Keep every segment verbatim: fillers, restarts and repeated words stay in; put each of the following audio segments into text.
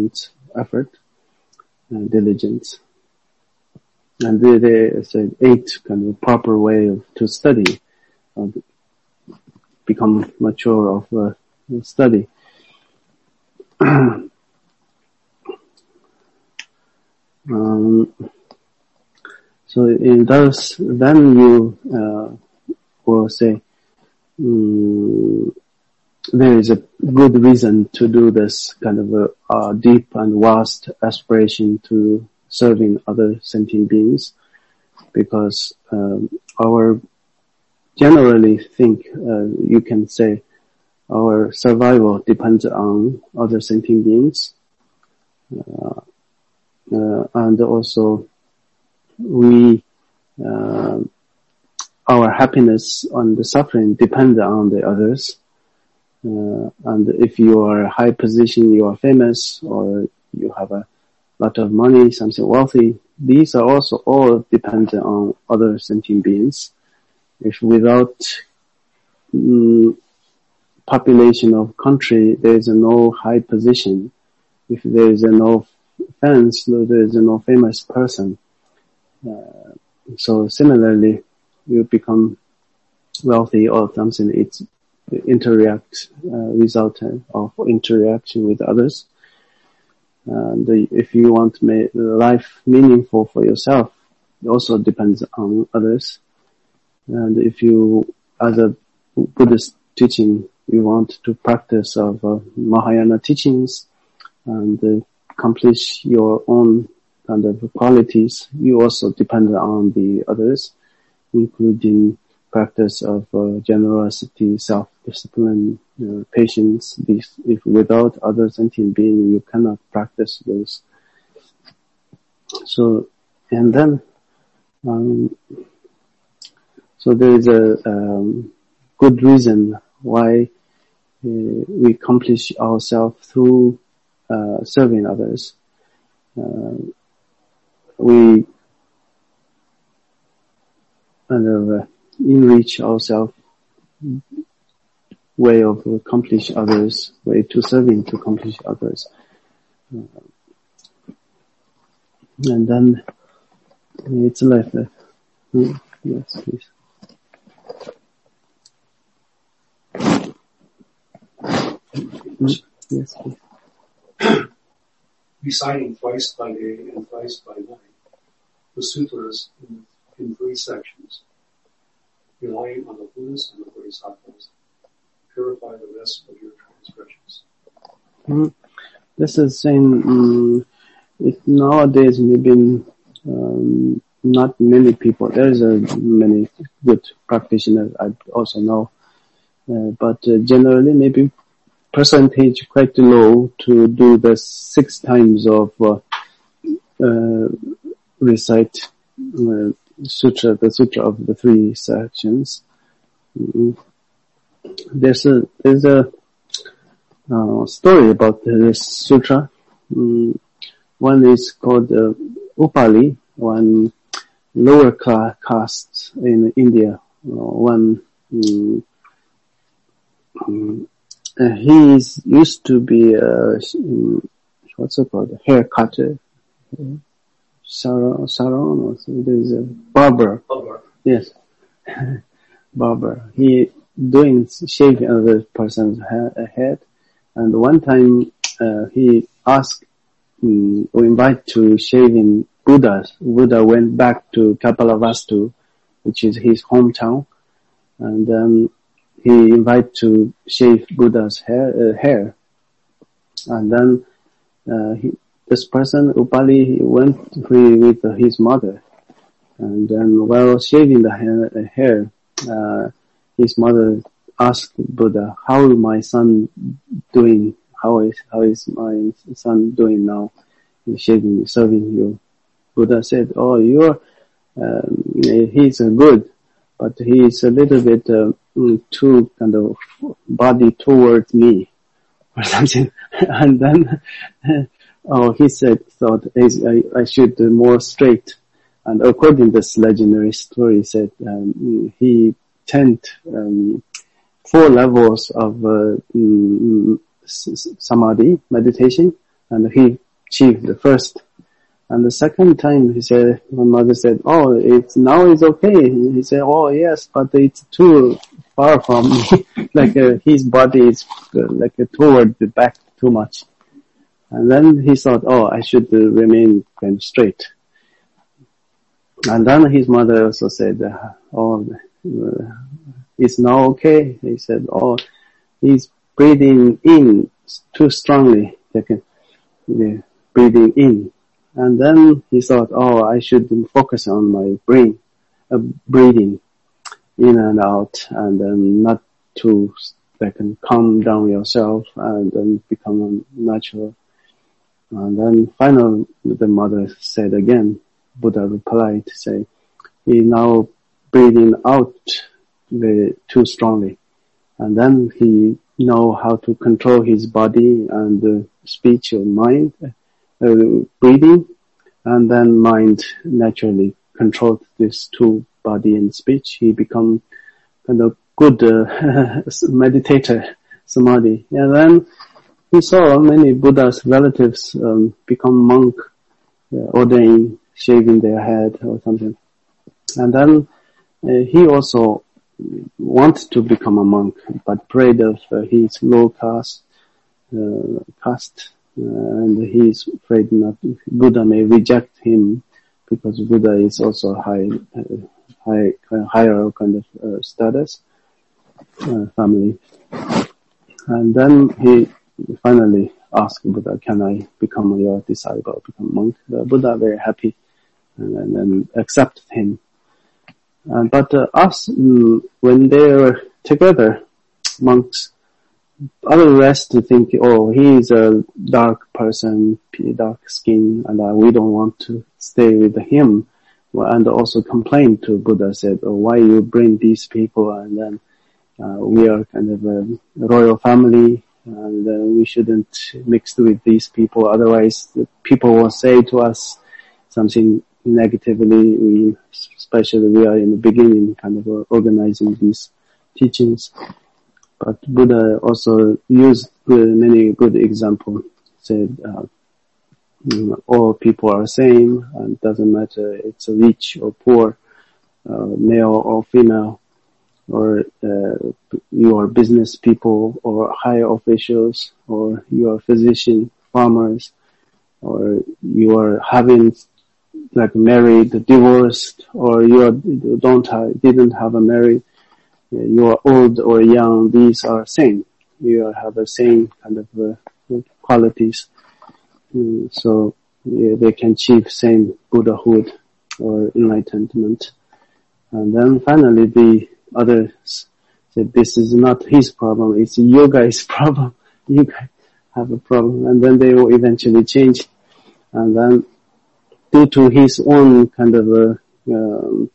constant effort and diligence. And there, there is an eight kind of proper way of, to study, uh, become mature of uh, study. um, so in those, then you uh, will say, um, there is a good reason to do this kind of a, a deep and vast aspiration to serving other sentient beings, because um, our generally think uh, you can say our survival depends on other sentient beings, uh, uh, and also we uh, our happiness and the suffering depend on the others. Uh, and if you are a high position, you are famous, or you have a lot of money, something wealthy, these are also all dependent on other sentient beings. If without um, population of country, there is no high position. If there is no fans, there is no famous person. Uh, so similarly, you become wealthy or something, it's interact, uh, result of interaction with others. And if you want to make life meaningful for yourself, it also depends on others. And if you, as a Buddhist teaching, you want to practice of uh, Mahayana teachings and uh, accomplish your own kind of qualities, you also depend on the others, including practice of uh, generosity, self-discipline, uh, patience. These, if without other sentient being, you cannot practice those. So, and then, um, so there is a um, good reason why uh, we accomplish ourselves through uh, serving others. Uh, we kind of uh, enrich ourselves, way of accomplish others, way to serving to accomplish others. Uh, and then it's left. Uh, yes, please. Mm, yes, please. Reciting twice by day and twice by night the sutras in, in three sections, relying on the Buddhas and the Bodhisattvas, purify the rest of your transgressions. Mm, this is saying, um, it, nowadays maybe um, not many people, there is a many good practitioners I also know, uh, but uh, generally maybe percentage quite low to do the six times of uh, uh, recite uh, sutra, the sutra of the three sections. Mm-hmm. There's a there's a uh, story about this sutra. Mm, one is called uh, Upali, one lower class caste in India. Uh, one um, um, uh, he is used to be a um, what's it called, a hair cutter, uh, salon, salon or something. There's a barber. Barber. Yes, barber. He doing shaving other person's ha- head, and one time uh, he asked um, or invite to shaving Buddhas. Buddha went back to Kapilavastu, which is his hometown, and then he invited to shave Buddha's hair, uh, hair. And then uh, he, this person, Upali, he went with his mother, and then while shaving the hair, the hair uh, his mother asked Buddha, "How is my son doing? How is how is my son doing now? He's shaving, serving you." Buddha said, "Oh, you're um, he's uh, good, but he's a little bit uh, too kind of body towards me, or something." And then, oh, he said, "Thought I, I should do more straight." And according to this legendary story, said um, he tend um, four levels of uh, um, samadhi meditation, and he achieved the first. And the second time, he said, my mother said, oh, it's now it's okay. He said, oh yes, but it's too far from me. like uh, his body is uh, like uh, toward the back too much. And then he thought, oh, I should uh, remain kind of straight. And then his mother also said, uh, oh, uh, it's now okay. He said, oh, he's breathing in too strongly. Like, uh, breathing in. And then he thought, oh, I should focus on my brain, uh, breathing in and out, and then not to like calm down yourself and then become natural. And then finally, the mother said again, Buddha replied to say, he now breathing out very, too strongly. And then he know how to control his body and uh, speech or mind. Uh, breathing, and then mind naturally controlled this two, body and speech. He become kind of good uh, meditator, samadhi. And then he saw many Buddha's relatives um, become monk, uh, ordained, shaving their head or something. And then uh, he also wanted to become a monk, but afraid of uh, his low caste, uh, caste. Uh, and he is afraid not Buddha may reject him because Buddha is also high, uh, high, uh, higher kind of uh, status, uh, family. And then he finally asked Buddha, "Can I become your disciple, become monk?" The Buddha very happy, and, and then accepted him. Uh, but uh, us, mm, when they were together, monks. Other rest to think, oh, he is a dark person, dark skin, and uh, we don't want to stay with him. Well, and also complained to Buddha, said, oh, why you bring these people? And then uh, we are kind of a royal family, and uh, we shouldn't mix with these people. Otherwise, the people will say to us something negatively. We, especially we are in the beginning, kind of uh, organizing these teachings. But Buddha also used good, many good examples. Said, uh, you know, all people are same, and it doesn't matter it's rich or poor, uh, male or female, or uh, you are business people, or high officials, or you are physician, farmers, or you are having like married, divorced, or you are, don't have, didn't have a married. You are old or young, these are same. You have the same kind of uh, qualities. Mm, so yeah, they can achieve same Buddhahood or enlightenment. And then finally the others said, this is not his problem, it's your guys' problem. You guys have a problem. And then they will eventually change. And then due to his own kind of a, um,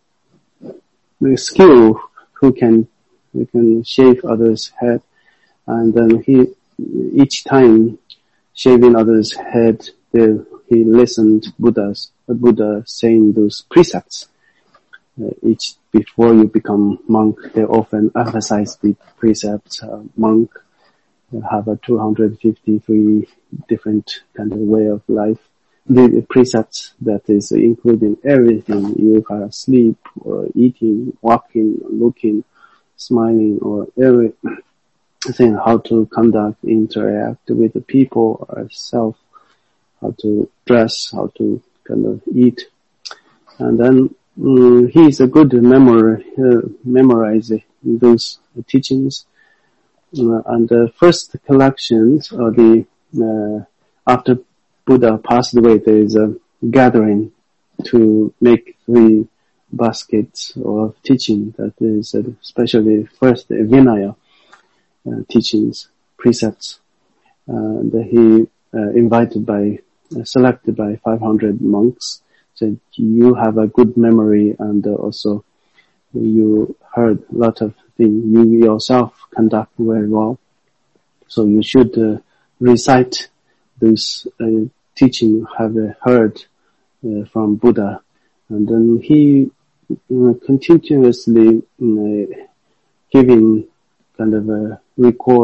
skill, who can, who can shave others' head, and then he, each time shaving others' head, they, he listened Buddha's, Buddha saying those precepts. Uh, each, before you become monk, they often emphasize the precepts. Uh, monk have a two hundred fifty-three different kind of way of life. The precepts that is including everything. You can sleep or eating, walking, looking, smiling, or everything. How to conduct, interact with the people or self. How to dress, how to kind of eat. And then um, he is a good memory, uh, memorizing those teachings. Uh, and the first collections, or the uh, after Buddha passed away, there is a gathering to make three baskets of teaching. That is especially first the Vinaya uh, teachings, precepts. And he uh, invited by, uh, selected by five hundred monks. Said, you have a good memory, and uh, also you heard a lot of things. You yourself conduct very well. So you should uh, recite those uh, teaching have uh, heard uh, from Buddha. And then he uh, continuously uh, giving kind of a record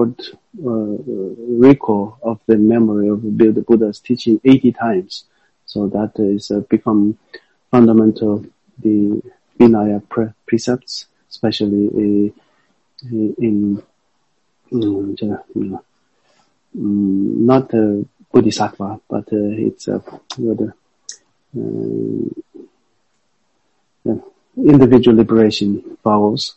uh, recall of the memory of the Buddha's teaching eighty times. So that is uh, become fundamental, the Vinaya pre- precepts, especially uh, in, um, you know, um, not uh, Bodhisattva, but uh, it's uh, the, uh, yeah, individual liberation vows,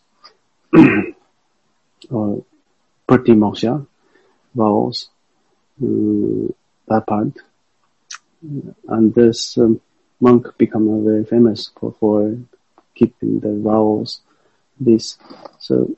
or Pratimoksha vows, um, that part. And this um, monk become uh, very famous for, for keeping the vows. This, so,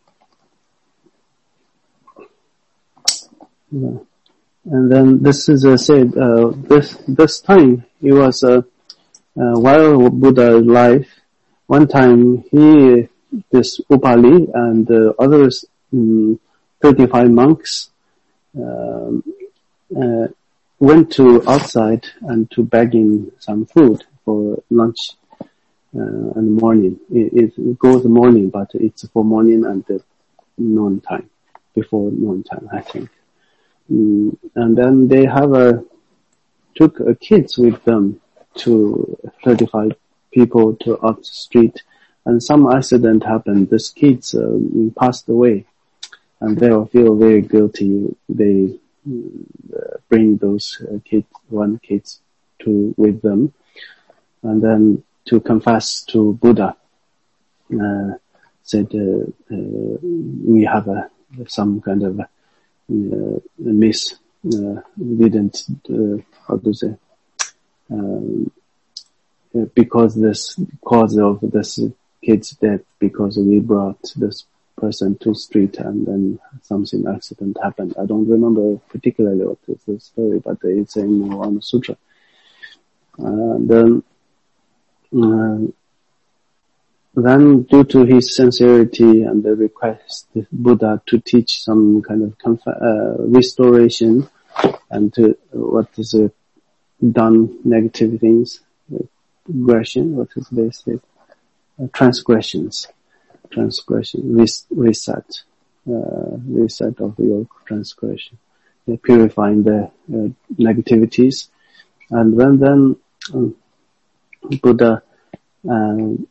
yeah. And then this is uh, said, uh, this, this time it was, uh, uh, while Buddha alive, one time he, this Upali and uh, others, um, thirty-five monks, um, uh, went to outside and to begging some food for lunch, uh, in the morning. It, it goes morning, but it's for morning and uh, noon time, before noon time, I think. Mm, and then they have a, took uh, kids with them to thirty-five people to out the street, and some accident happened. These kids uh, passed away, and they all feel very guilty. They uh, bring those uh, kids, one kids to with them, and then to confess to Buddha. Uh, said uh, uh, we have a some kind of a, uh, miss. Uh, didn't uh, how to say um, because this cause of this kid's death, because we brought this person to street and then something accident happened. I don't remember particularly what is the story, but it's in one sutra. And then, uh, then due to his sincerity and the request the Buddha to teach some kind of conf- uh, restoration and to what is uh, done negative things, aggression, what is basically uh, transgressions. Transgression, res- reset, uh, reset of your transgression, uh, purifying the uh, negativities. And when then um, Buddha, um,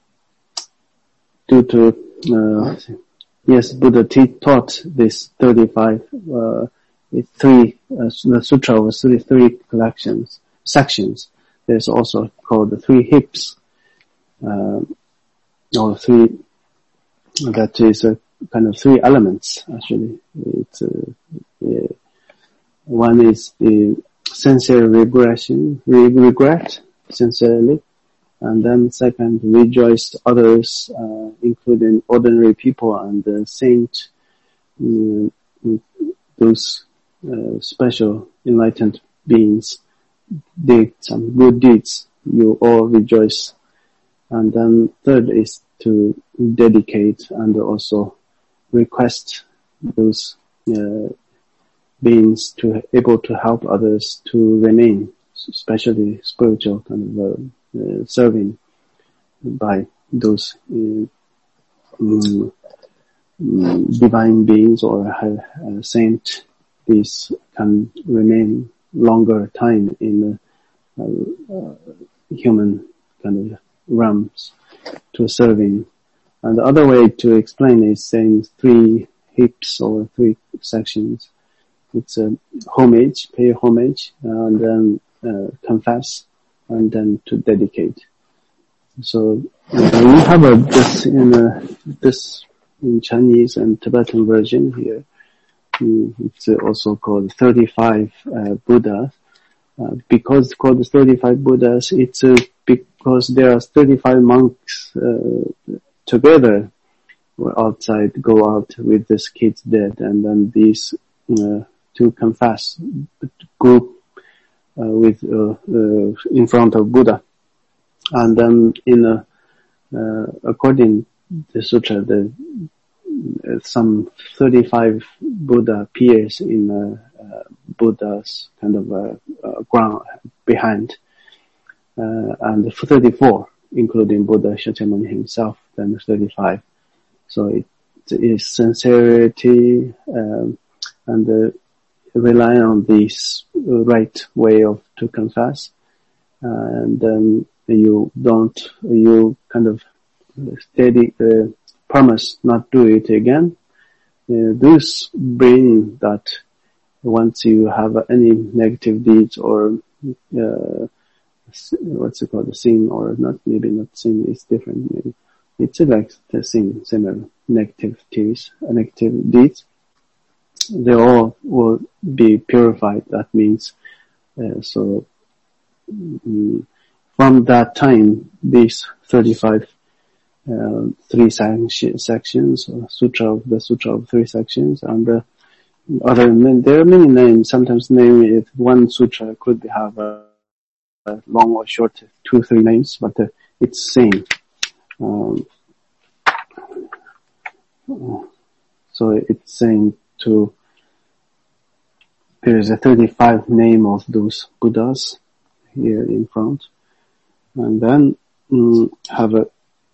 due to, uh, yes, Buddha t- taught this thirty-five, uh, three, uh, the sutra was three, three collections, sections. There's also called the three hips, uh, or three, that is a kind of three elements, actually. It's, uh, uh, one is the sincere regression, re- regret, sincerely. And then second, rejoice others, uh, including ordinary people and uh, saint, um, those uh, special enlightened beings did some good deeds. You all rejoice. And then third is to dedicate and also request those uh, beings to able to help others to remain, especially spiritual kind of uh, uh, serving by those uh, um, um, divine beings or uh, saint. These can remain longer time in uh, uh, human kind of realms to serving. And the other way to explain is saying three hips or three sections. It's a homage, pay homage, and then uh, confess, and then to dedicate. So uh, we have a, this in a, this in Chinese and Tibetan version here. It's also called thirty-five uh, Buddhas. Uh, because it's called thirty-five Buddhas, it's uh, because there are thirty-five monks uh, together outside, go out with this kid's dead, and then these uh, to confess group uh, with uh, uh, in front of Buddha, and then in a, uh, according to the sutra, the uh, some thirty-five Buddha appears in uh, uh, Buddha's kind of uh, uh, ground behind, uh, and thirty-four, including Buddha Shakyamuni himself, then thirty-five. So it is sincerity, um, and uh, rely on this right way of to confess, and um, you don't, you kind of steady uh, promise not do it again. Uh, this bring that once you have any negative deeds or uh, what's it called, a sin, or not, maybe not sin, it's different. Maybe it's like the sin, similar negative deeds, negative deeds. They all will be purified. That means uh, so. Um, from that time, these thirty-five uh, three sections, or sutra of the sutra of three sections, and the other, there are many names. Sometimes name it one sutra could have a, a long or short, two, three names, but uh, it's same. Um, so it's saying to, there is a thirty-five name of those Buddhas here in front, and then um, have a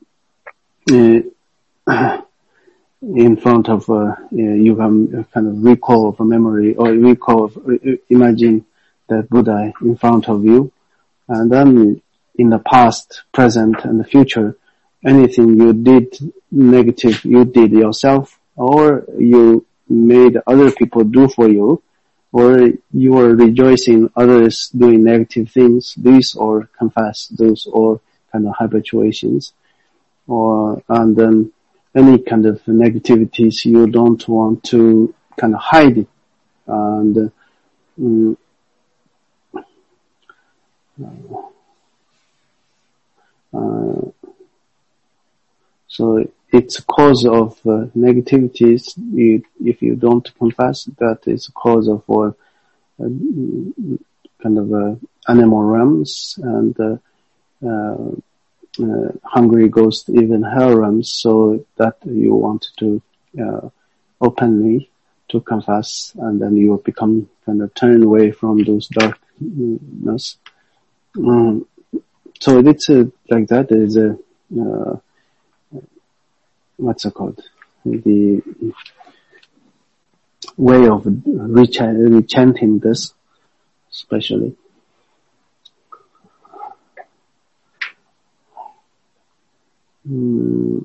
uh, in front of uh, you can kind of recall of a memory, or recall of, uh, imagine that Buddha in front of you, and then in the past, present, and the future, anything you did negative, you did yourself, or you made other people do for you, or you are rejoicing others doing negative things, these or confess, those or kind of habituations, or, and then any kind of negativities you don't want to kind of hide it. And, um, uh, so it's a cause of uh, negativities. You, if you don't confess, that is a cause of uh, kind of uh, animal realms, and uh, uh, uh, hungry ghost, even hell realms. So that you want to uh, openly to confess, and then you become kind of turn away from those darkness. Um, so it's a, like that. There is a uh, what's it called? The way of rechanting this, especially. Mm.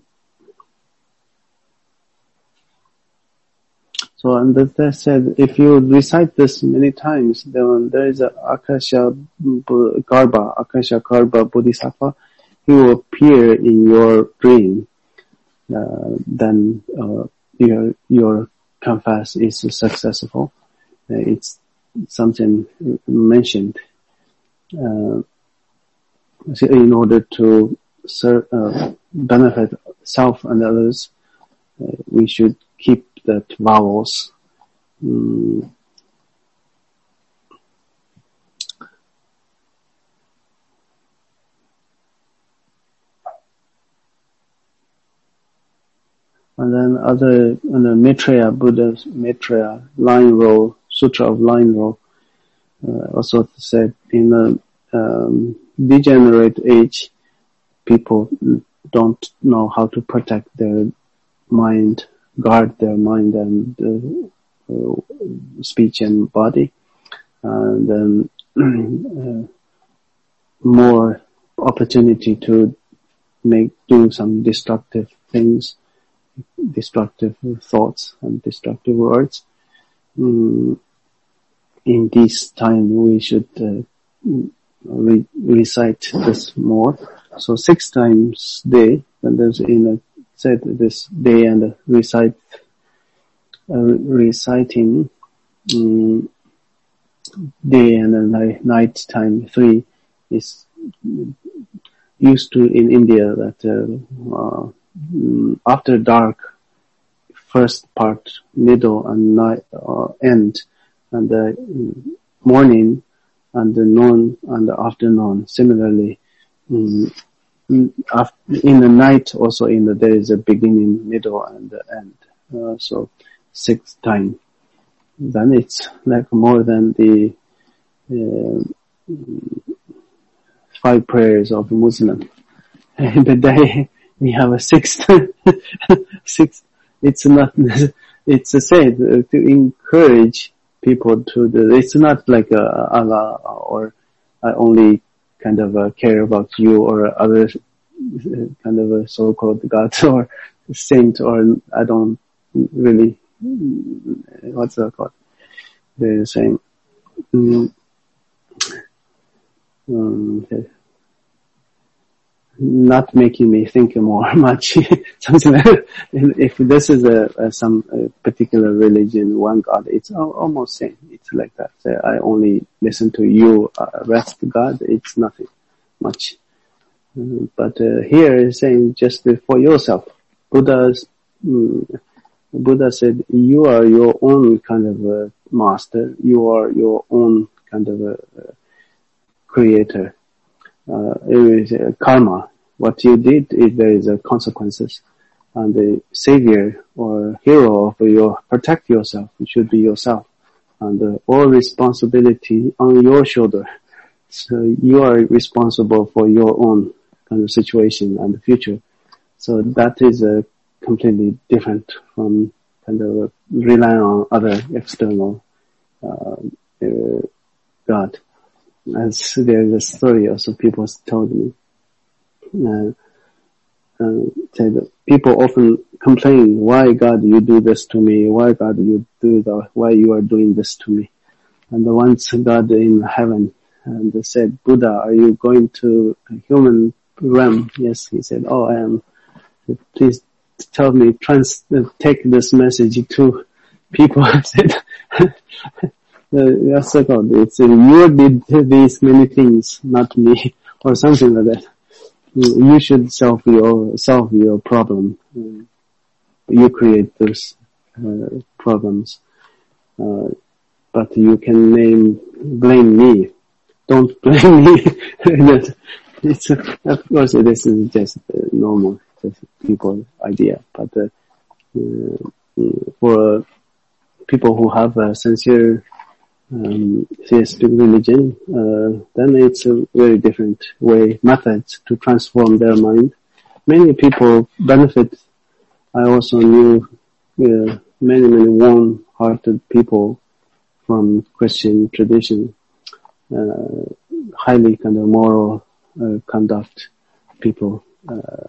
So, and as I said, if you recite this many times, then there is a Akasha Garbha, Akasha Garbha Bodhisattva. He will appear in your dream. Uh, then uh, your your confess is successful. Uh, it's something mentioned. Uh, so in order to serve, uh, benefit self and others, uh, we should keep that vowels. Mm. And then other, and the Maitreya, Buddha's Maitreya, line roll, Sutra of line roll, uh, also said in the um, degenerate age, people don't know how to protect their mind, guard their mind and uh, uh, speech and body, and then uh, more opportunity to make, do some destructive things, destructive thoughts and destructive words. Mm, in this time we should uh, re- recite this more. So six times day, and there's in a said this day and recite uh, reciting um, day and night, night time three is used to in India that uh, uh, after dark, first part, middle, and night uh, end, and the morning, and the noon, and the afternoon. Similarly, um, in the night, also in the there is a beginning, middle, and the end. Uh, so six times. Then it's like more than the uh, five prayers of a Muslim. In the day, we have a six, six, it's not, it's said uh, to encourage people to do. It's not like uh, Allah or I only kind of uh, care about you or other uh, kind of a so-called gods or saint, or I don't really, what's that called? They're saying, mm, um, okay. Not making me think more much, something like that. If this is a, a some a particular religion, one God, it's almost same. It's like that. So I only listen to you, uh, rest God, it's nothing much. Uh, but uh, here is saying just for yourself. Buddha's, um, Buddha said, you are your own kind of a master. You are your own kind of a, a creator. Uh, it is uh, karma. What you did, is there is a consequences, and the savior or hero of your protect yourself. It should be yourself, and uh, all responsibility on your shoulder. So you are responsible for your own kind of situation and the future. So that is a uh, completely different from kind of uh, relying on other external uh, uh, God. As there is a story also people told me, uh, uh, said people often complain, why God you do this to me, why God you do that, why you are doing this to me. And the once God in heaven, and they said, Buddha, are you going to a human realm? Yes, he said, oh I am. Please tell me, trans, uh, take this message to people. I said, that's so called. It's uh, you did these many things, not me, or something like that. You should solve your solve your problem. You create those uh, problems, uh, but you can name blame me. Don't blame me. It's uh, of course this is just uh, normal, just people idea, but uh, uh, for people who have a sincere Um, theistic religion, uh, then it's a very different way, methods to transform their mind. Many people benefit. I also knew uh, many, many warm-hearted people from Christian tradition, uh, highly kind of moral uh, conduct people, uh,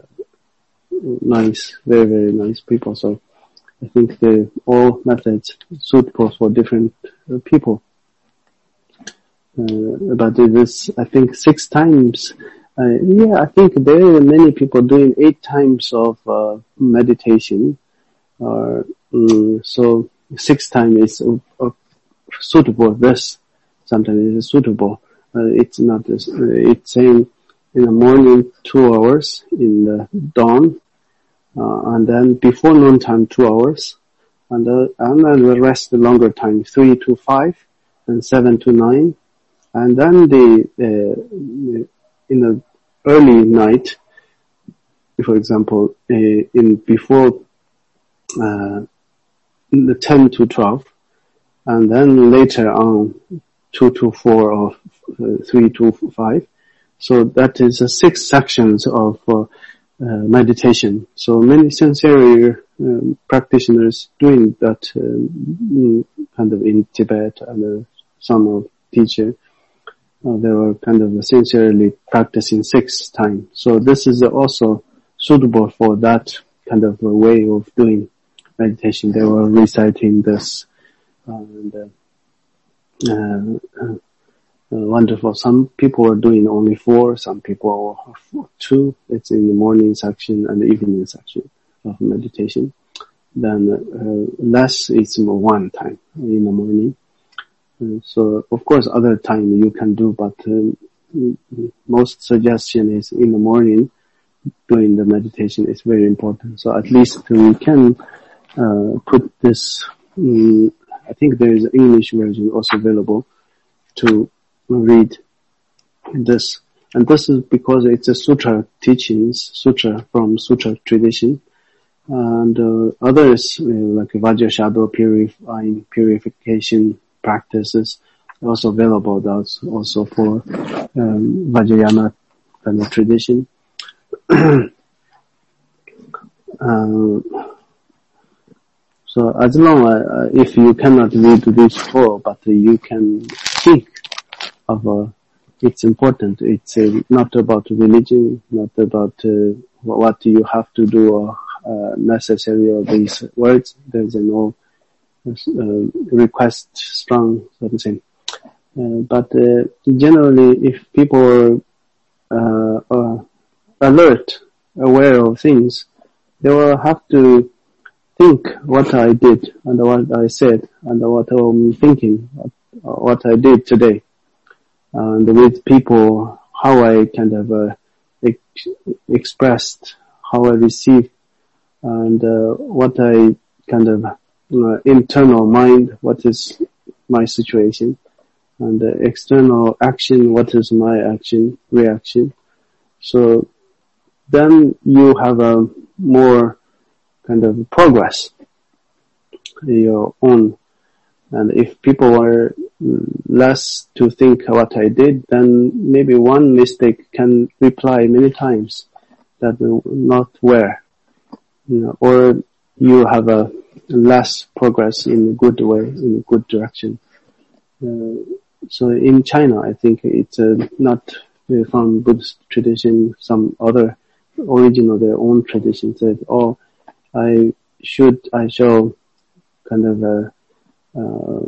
nice, very, very nice people. So I think the all methods suitable for different uh, people. Uh, but this, I think six times, uh, yeah, I think there are many people doing eight times of, uh, meditation, or, um, so six times is uh, uh, suitable, this, sometimes it is suitable, uh, it's not, this, uh, it's saying in the morning two hours, in the dawn, uh, and then before noontime two hours, and, uh, and then the rest the longer time, three to five, and seven to nine, and then the, uh, in the early night, for example, uh, in before, uh, the ten to twelve, and then later on two to four or uh, three to five. So that is uh, six sections of, uh, uh, meditation. So many sincere um, practitioners doing that, uh, kind of in Tibet, and uh, some of teacher. Uh, they were kind of sincerely practicing six times. So this is also suitable for that kind of a way of doing meditation. They were reciting this, uh, and, uh, uh, uh, wonderful. Some people are doing only four, some people are two. It's in the morning section and the evening section of meditation. Then uh, less is one time in the morning. So, of course, other time you can do, but um, most suggestion is in the morning doing the meditation is very important. So at least we can uh, put this, um, I think there is an English version also available to read this. And this is because it's a sutra teachings, sutra from sutra tradition. And uh, others, uh, like Vajrashadha purifying, purification, practices also available. That's also for um, Vajrayana kind of tradition. uh, So as long as, uh, if you cannot read these four, but you can think of, uh, it's important. It's uh, not about religion, not about uh, what you have to do or uh, necessary of these words. There's no uh, request strong, so to say. Uh, but uh, generally, if people are uh, uh, alert, aware of things, they will have to think what I did and what I said and what I'm thinking, what I did today. And with people, how I kind of uh, ex- expressed, how I received, and uh, what I kind of uh, internal mind, what is my situation, and the external action, what is my action, reaction. So then you have a more kind of progress in your own. And if people are less to think what I did, then maybe one mistake can reply many times that not where, you know, or you have a less progress in a good way, in a good direction. Uh, so in China, I think it's uh, not uh, from Buddhist tradition, some other original, their own tradition said, oh, I should, I shall kind of, uh, uh,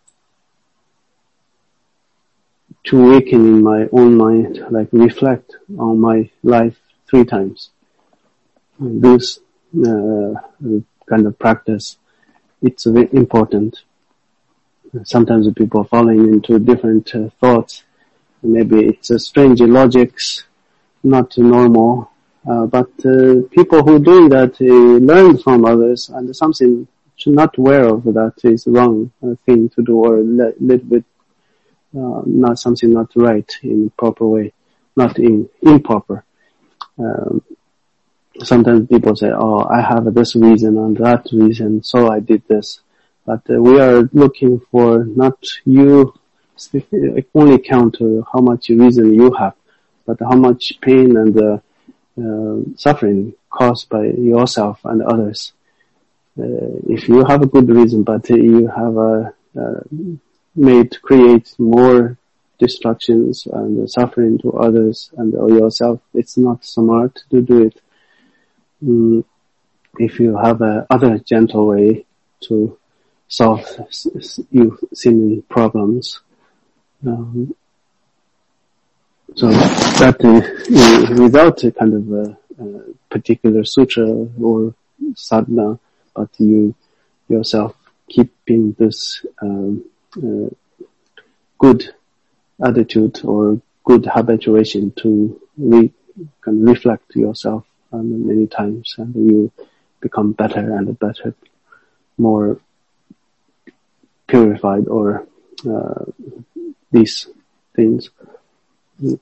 to awaken in my own mind, like reflect on my life three times. This, uh, kind of practice, it's very important. Sometimes people are falling into different uh, thoughts. Maybe it's a strange logics, not normal. Uh, but uh, people who do that uh, learn from others, and something not aware of that is wrong uh, thing to do, or a li- little bit uh, not something not right in proper way, not in improper. Um, sometimes people say, "Oh, I have this reason and that reason, so I did this." But uh, we are looking for not you only count uh, how much reason you have, but how much pain and uh, uh, suffering caused by yourself and others. Uh, if you have a good reason, but uh, you have uh, uh, made create more destructions and suffering to others and yourself, it's not smart to do it. Mm, if you have a other gentle way to solve you seeming problems. Um, so that uh, without a kind of a, a particular sutra or sadhana, but you yourself keeping this um, uh, good attitude or good habituation to re- can reflect yourself um, many times, and you become better and better, more purified, or uh, these things. Wherever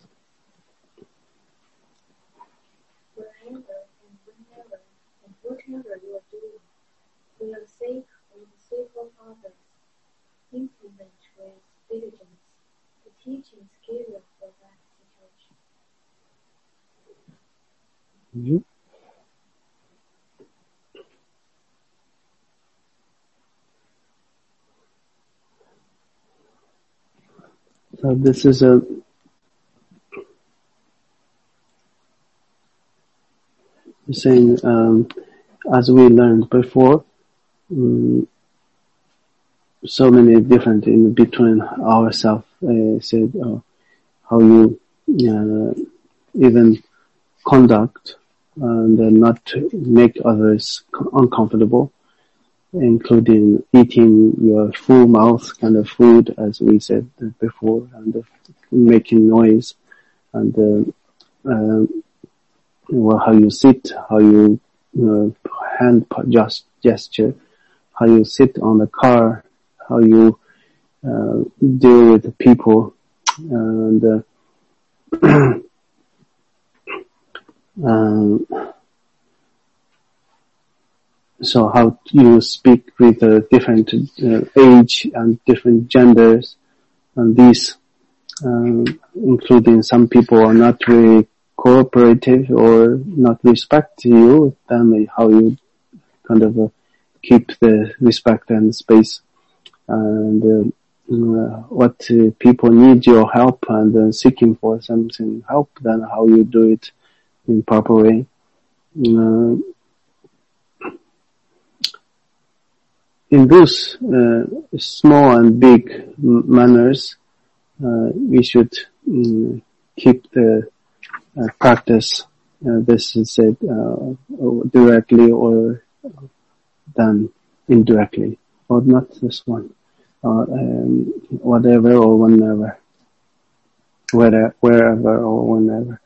and whenever and whatever you are doing, for your sake or the sake of others, implement with diligence the teachings given for that situation. Mm-hmm. So this is a saying, um, as we learned before, um, so many different in between ourselves. Uh, said uh, how you uh, even conduct and uh, not make others uncomfortable, including eating your full mouth kind of food, as we said before, and uh, making noise, and uh, uh, well, how you sit, how you uh, hand just gesture, how you sit on the car, how you uh, deal with the people, and uh, um, so how you speak with uh, different uh, age and different genders, and these, um, including some people are not really cooperative or not respect you, then how you kind of uh, keep the respect and space. And uh, uh, what uh, people need your help and uh, seeking for something help, then how you do it in proper way. Uh, in those uh, small and big m- manners, uh, we should um, keep the uh, practice. Uh, this is said uh, directly or done indirectly, or not this one, or um, whatever or whenever, wherever, wherever or whenever,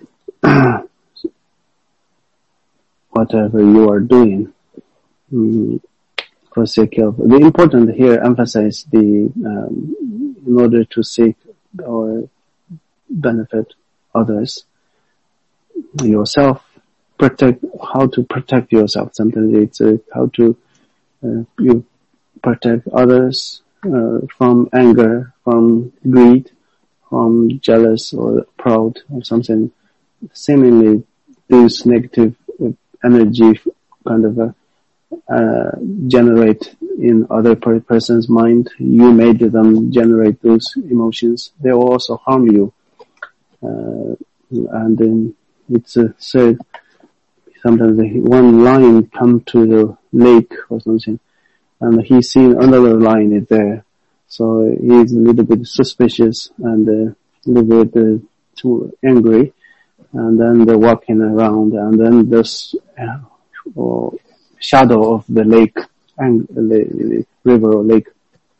whatever you are doing. Um, for sake of the important here, emphasize the um, in order to seek or benefit others, yourself, protect how to protect yourself. Sometimes it's uh, how to uh, you protect others uh, from anger, from greed, from jealous or proud or something. Seemingly, these negative energy kind of uh, uh, generate in other per- person's mind. You made them generate those emotions. They will also harm you. Uh, and then it's uh, said sometimes one lion come to the lake or something, and he's seen another lion is there. So he's a little bit suspicious and uh, a little bit uh, too angry. And then they're walking around, and then this uh, or shadow of the lake, and the river or lake,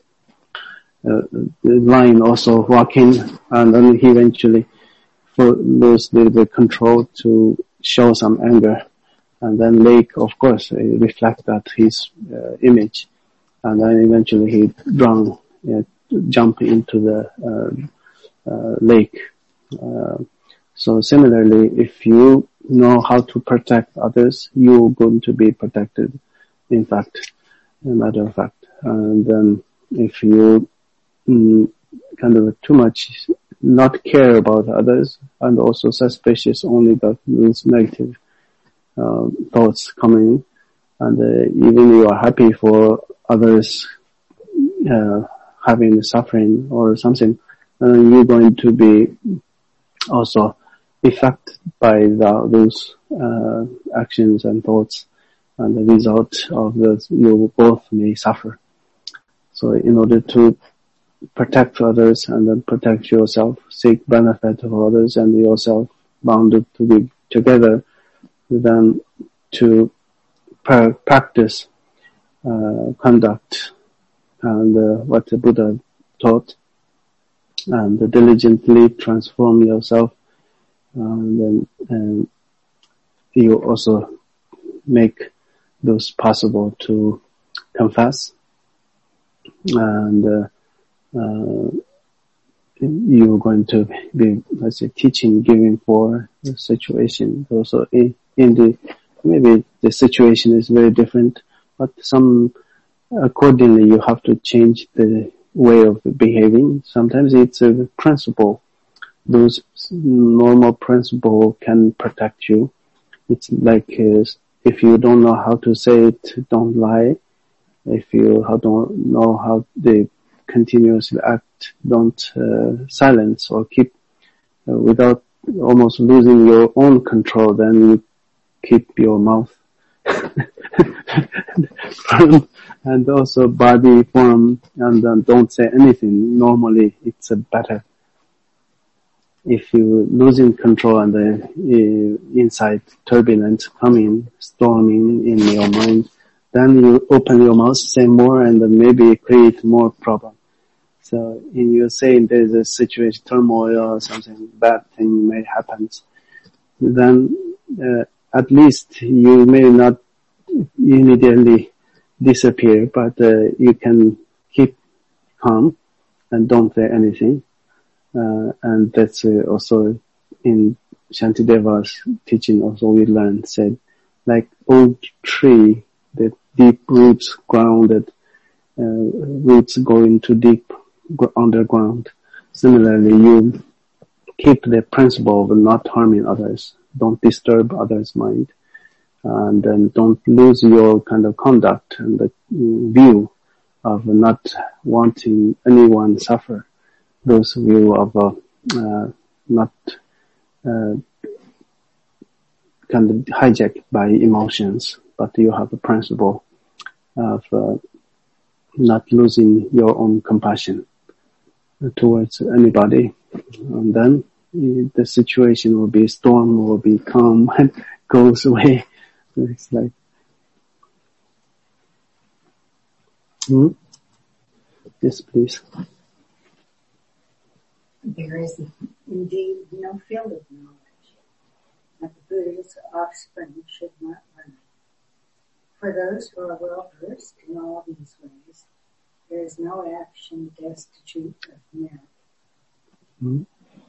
uh, the lion also walking, and then he eventually lose the, the control to show some anger, and then lake, of course, uh, reflect that his uh, image, and then eventually he drown, uh, jump into the uh, uh, lake. Uh, so similarly, if you know how to protect others, you're going to be protected. In fact, a matter of fact, and then if you mm, kind of too much not care about others and also suspicious only about those negative uh, thoughts coming, and uh, even you are happy for others uh, having suffering or something, uh, you're going to be also affected by the, those uh, actions and thoughts, and the result of this, you both may suffer. So in order to protect others and then protect yourself, seek benefit of others and yourself bounded to be together, then to pra- practice uh, conduct and uh, what the Buddha taught, and diligently transform yourself, and then and you also make those possible to confess, and uh, uh, you're going to be, let's say, teaching, giving for the situation. Also, in, in the maybe the situation is very different, but some accordingly you have to change the way of behaving. Sometimes it's a principle. Those normal principle can protect you. It's like uh, if you don't know how to say it, don't lie. If you don't know how they continuously act, don't uh, silence or keep uh, without almost losing your own control, then you keep your mouth. And also body form, and then don't say anything. Normally it's a better. If you losing control and the uh, inside turbulence coming, storming in your mind, then you open your mouth, say more, and then maybe create more problem. So in your saying there's a situation, turmoil or something, bad thing may happen, then uh, at least you may not immediately disappear, but uh, you can keep calm and don't say anything. Uh, and that's uh, also in Shantideva's teaching also we learned, said, like old tree, the deep roots grounded, uh, roots go into deep underground. Similarly, you keep the principle of not harming others. Don't disturb others' mind. and then don't lose your kind of conduct and the view of not wanting anyone suffer. Those view of uh, uh, not uh, kind of hijacked by emotions, but you have a principle of uh, not losing your own compassion towards anybody, and then the situation will be storm, will be calm, and goes away. It's like, hmm? Yes, please. There is indeed no field of knowledge that the Buddha's offspring should not learn. For those who are well versed in all these ways, there is no action destitute of merit. Hmm?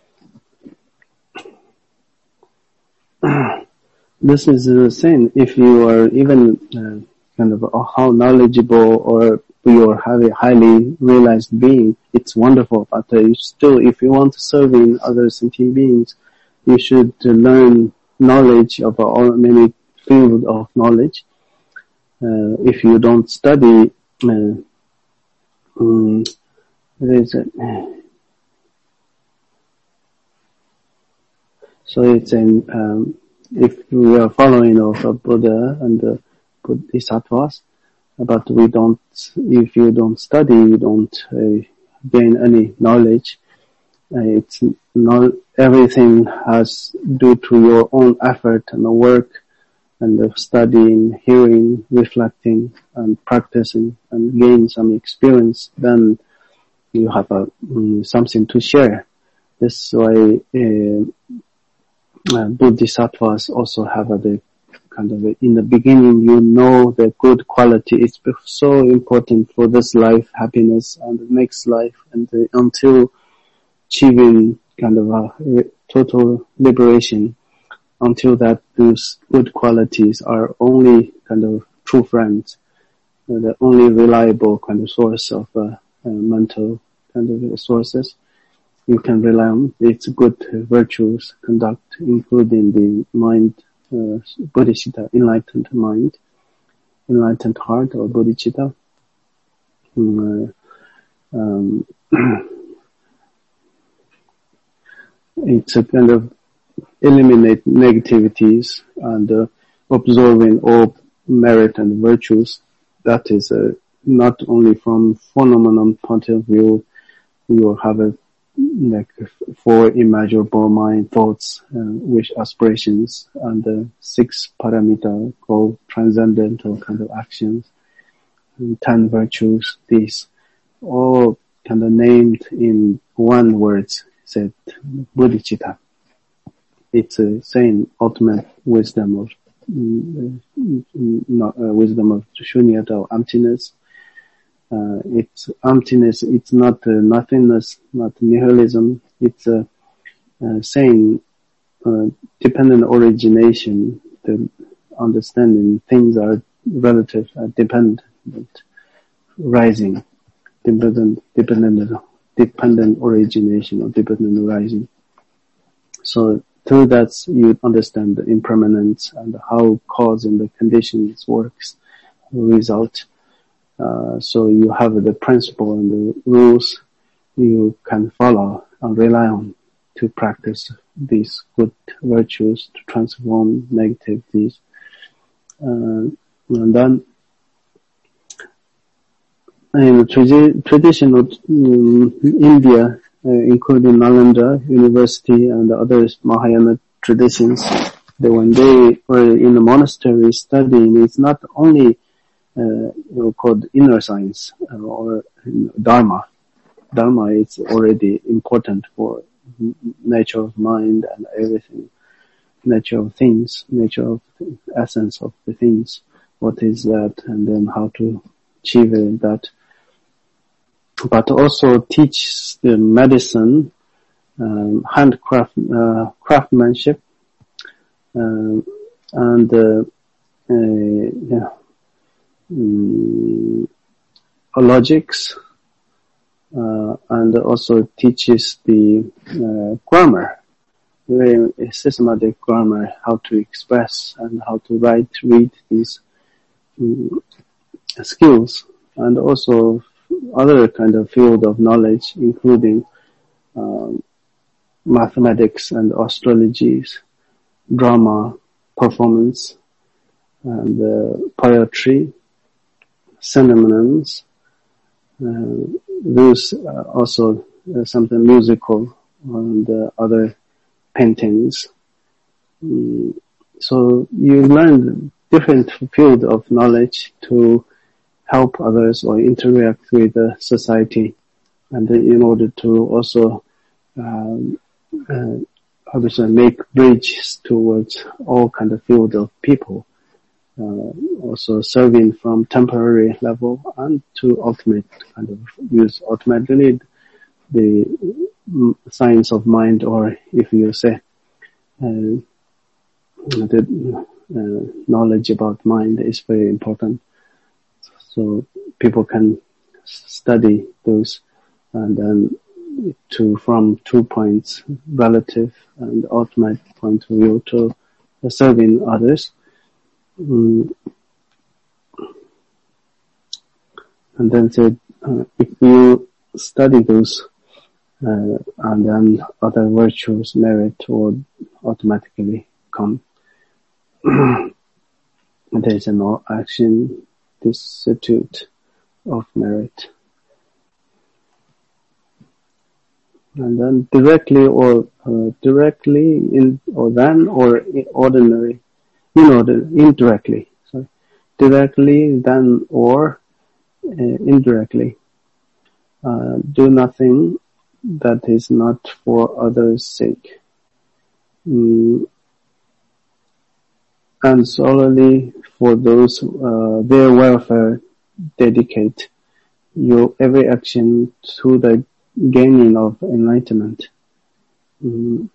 This is the same. If you are even uh, kind of uh, how knowledgeable or you are highly, highly realized being, it's wonderful. But uh, you still, if you want to serve in other sentient beings, you should uh, learn knowledge of all many fields of knowledge. Uh, if you don't study, uh, um, there is a, so it's an um, if we are following of a Buddha and the Bodhisattvas, but we don't, if you don't study, you don't uh, gain any knowledge. Uh, it's not, everything has due to your own effort and the work and the studying, hearing, reflecting and practicing and gain some experience, then you have a, um, something to share. This is why uh, Uh, Bodhisattvas also have a, the kind of a, in the beginning you know the good quality. It's so important for this life, happiness, and the next life, and the, until achieving kind of a re- total liberation. Until that, those good qualities are only kind of true friends, uh, the only reliable kind of source of uh, uh, mental kind of sources. You can rely on its good virtues, conduct, including the mind, uh, bodhicitta, enlightened mind, enlightened heart, or bodhicitta. Um, um, it's a kind of eliminate negativities and uh, absorbing all merit and virtues. That is uh, not only from phenomenon point of view, you have a like four immeasurable mind thoughts, uh, wish, aspirations, and the uh, six paramita called transcendental kind of actions, and ten virtues. These all kind of named in one word, said bodhicitta. It's a saying ultimate wisdom of mm, not, uh, wisdom of shunyata or emptiness. Uh, it's emptiness, it's not uh, nothingness, not nihilism, it's a uh, uh, saying uh, dependent origination, the understanding things are relative, uh, dependent, rising, dependent, dependent, dependent origination or dependent rising. So through that you understand the impermanence and how cause and the conditions works, result. Uh, so you have the principle and the rules you can follow and rely on to practice these good virtues to transform negativities. Uh, and then in the tradi- tradition of um, India, uh, including Nalanda University and the other Mahayana traditions, that when they were in the monastery studying, it's not only Uh, you know, called inner science uh, or you know, dharma. Dharma is already important for nature of mind and everything, nature of things, nature of the essence of the things. What is that, and then how to achieve that. But also teach the medicine, um, handcraft, uh, craftsmanship, uh, and uh, uh, yeah. Um, logics, uh, and also teaches the uh, grammar, very systematic grammar, how to express and how to write, read these um, skills, and also other kind of field of knowledge, including um, mathematics and astrologies, drama, performance, and uh, poetry, synonyms, uh, those uh, also uh, something musical, and uh, other paintings. Mm, so you learn different field of knowledge to help others or interact with the society, and in order to also um, uh, how to say, make bridges towards all kind of field of people, uh, also serving from temporary level and to ultimate kind of use ultimately the science of mind, or if you say uh, the uh, knowledge about mind is very important. So people can study those, and then to from two points, relative and ultimate point of view, to serving others. Mm. And then said, uh, if you study those, uh, and then other virtues, merit, will automatically come. There is no action destitute of merit. And then directly or uh, directly in or then or ordinary, in order indirectly. Sorry, directly then or uh, indirectly. Uh, do nothing that is not for others' sake. Mm, and solely for those uh, their welfare, dedicate your every action to the gaining of enlightenment. Mm.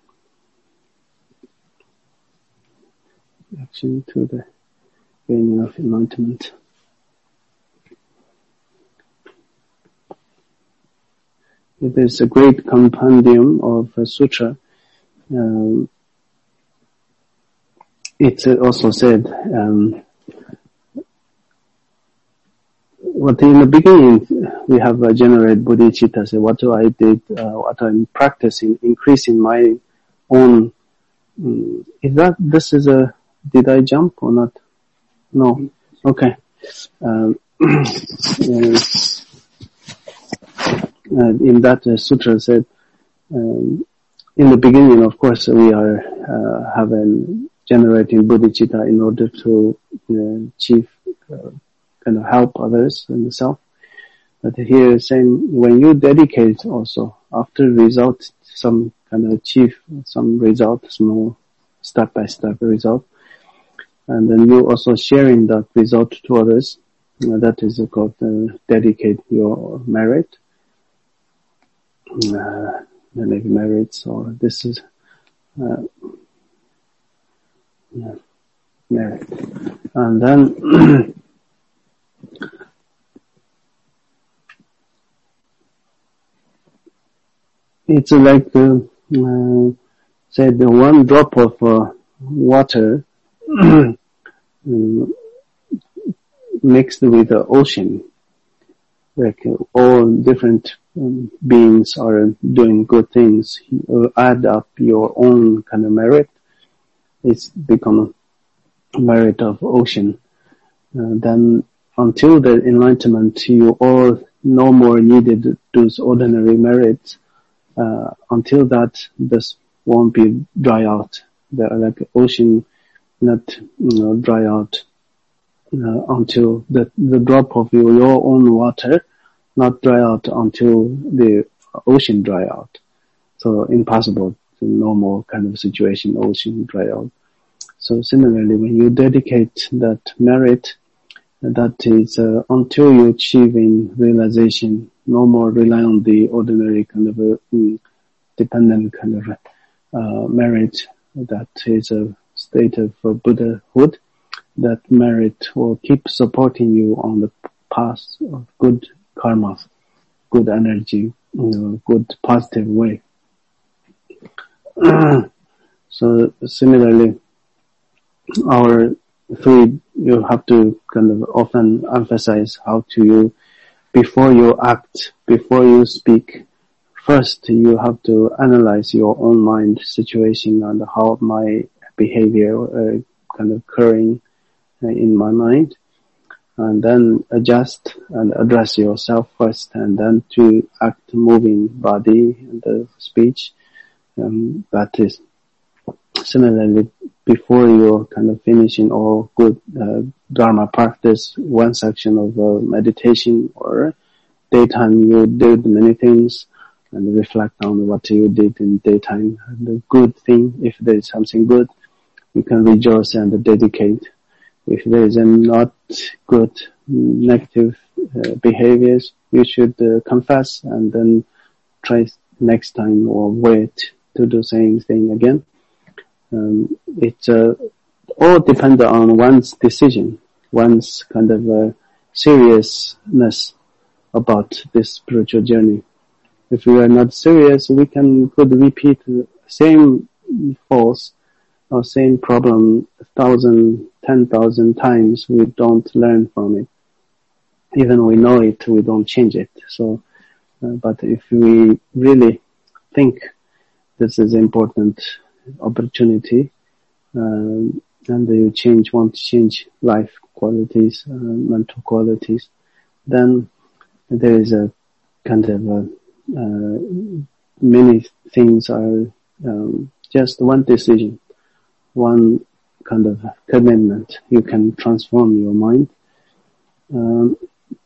Action to the gaining of enlightenment. It is a great compendium of a sutra. Um, it also said, um, what in the beginning we have uh, generated bodhicitta. So what I did, uh, what I'm practicing, increasing my own. Um, is that this is a? Did I jump or not? No. Okay. Um, uh, in that uh, sutra said, um, in the beginning, of course, we are uh, having generating bodhicitta in order to uh, achieve. Uh, kind of help others and yourself. But here is saying when you dedicate also, after result, some kind of achieve some result, small step by step result, and then you also sharing that result to others, uh, that is called uh, dedicate your merit, uh, like merits, or this is, uh, yeah, merit. And then, it's like, uh, uh, say the one drop of uh, water mixed with the ocean. Like uh, all different um, beings are doing good things. You add up your own kind of merit. It's become a merit of ocean. Uh, then until the enlightenment, you all no more needed those ordinary merits. Uh, until that, this won't be dry out. The like ocean not you know dry out uh, until the the drop of your, your own water not dry out until the ocean dry out. So impossible, the normal kind of situation, ocean dry out. So similarly, when you dedicate that merit, that is uh, until you achieving realization, no more rely on the ordinary kind of a mm, dependent kind of uh, merit. That is a state of uh, Buddhahood. That merit will keep supporting you on the path of good karma, good energy, you know, good positive way. So similarly, our three, you have to kind of often emphasize how to you, before you act, before you speak, first you have to analyze your own mind situation and how my behavior uh, kind of occurring uh, in my mind, and then adjust and address yourself first, and then to act, moving body and the speech. Um, that is similarly, before you're kind of finishing all good uh, Dharma practice, one section of uh, meditation or daytime, you did many things, and reflect on what you did in daytime. And the good thing, if there is something good, you can rejoice and dedicate. If there is a not good, negative uh, behaviors, you should uh, confess and then try next time or wait to do same thing again. Um, it uh, all depends on one's decision, one's kind of uh, seriousness about this spiritual journey. If we are not serious, we can could repeat the same faults or same problem a thousand, ten thousand times. We don't learn from it. Even we know it, we don't change it. So, uh, but if we really think this is important opportunity, um, and you change, want to change life qualities, uh, mental qualities, then there is a kind of a, uh, many things are um, just one decision, one kind of commitment. You can transform your mind. Um,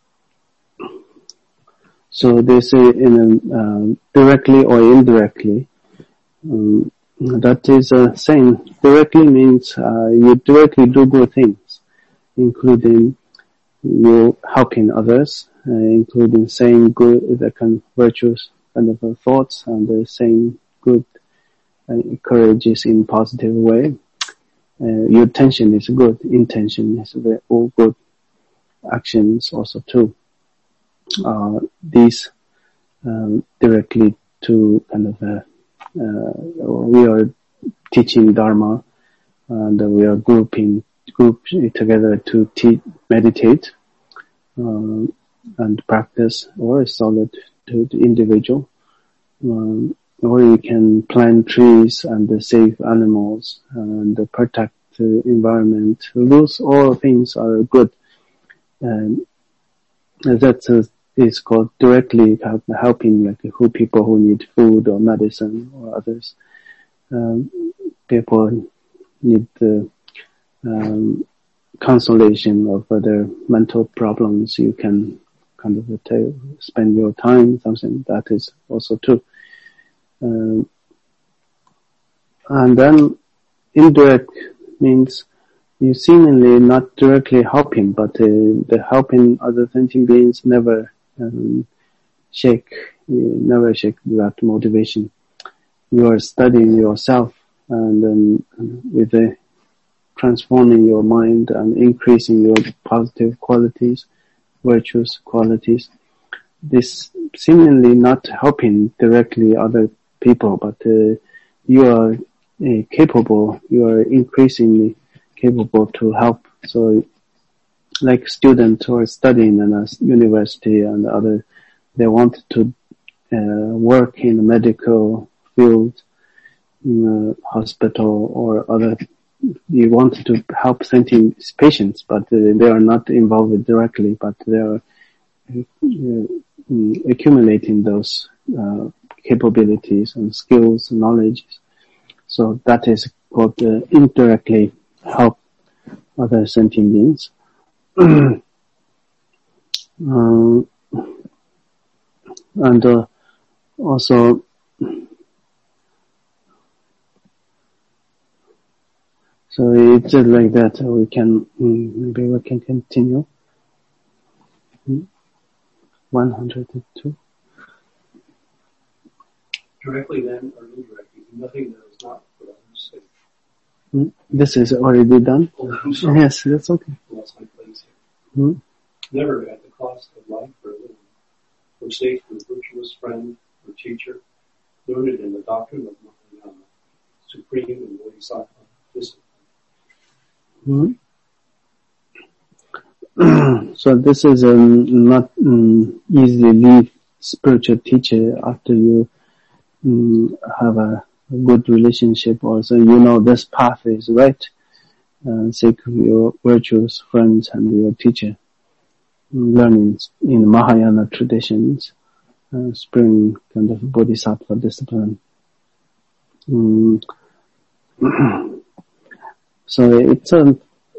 so they say in a, uh, directly or indirectly. Um, that is a saying. Directly means uh, you directly do good things, including you helping others, uh, including saying good, the kind of virtuous kind of uh, thoughts, and uh, saying good, uh, encourages in positive way. Uh, your intention is good, intention is very, all good. Actions also too. Uh, these um, directly to kind of uh, uh, we are teaching Dharma, and we are grouping group together to te- meditate um, and practice, or solid to the individual, um, or you can plant trees and save animals and protect the environment. Those all things are good, and that uh, is called directly help, helping, like who people who need food or medicine or others. Um, people need the um, consolation of their mental problems. You can kind of uh, spend your time, something that is also true. Um, and then indirect means you seemingly not directly helping, but uh, the helping other sentient beings never um, shake, you never shake that motivation. You are studying yourself, and um, with the transforming your mind and increasing your positive qualities, virtuous qualities. This seemingly not helping directly other people, but uh, you are uh, capable, you are increasingly capable to help. So like students who are studying in a university and other, they want to uh, work in a medical field, in a hospital or other. You want to help sentient patients, but uh, they are not involved directly, but they are uh, accumulating those uh, capabilities and skills and knowledge. So that is called uh, indirectly help other sentient beings. um, and uh, also so it's just like that. We can maybe we can continue. one hundred two. Directly then or indirectly, nothing that is not for others' sake. Mm. This is already done? Oh, I'm sorry. Yes, that's okay. I lost my place here. Mm. Never at the cost of life or living, forsake your virtuous friend or teacher, rooted in the doctrine of Mahayana, supreme and bodhisattva discipline. Mm-hmm. So this is um, not um, easily leave spiritual teacher after you um, have a, a good relationship, or so you know this path is right. Uh, seek your virtuous friends and your teacher. Learning in Mahayana traditions, uh, spring kind of bodhisattva discipline. Mm. So it's a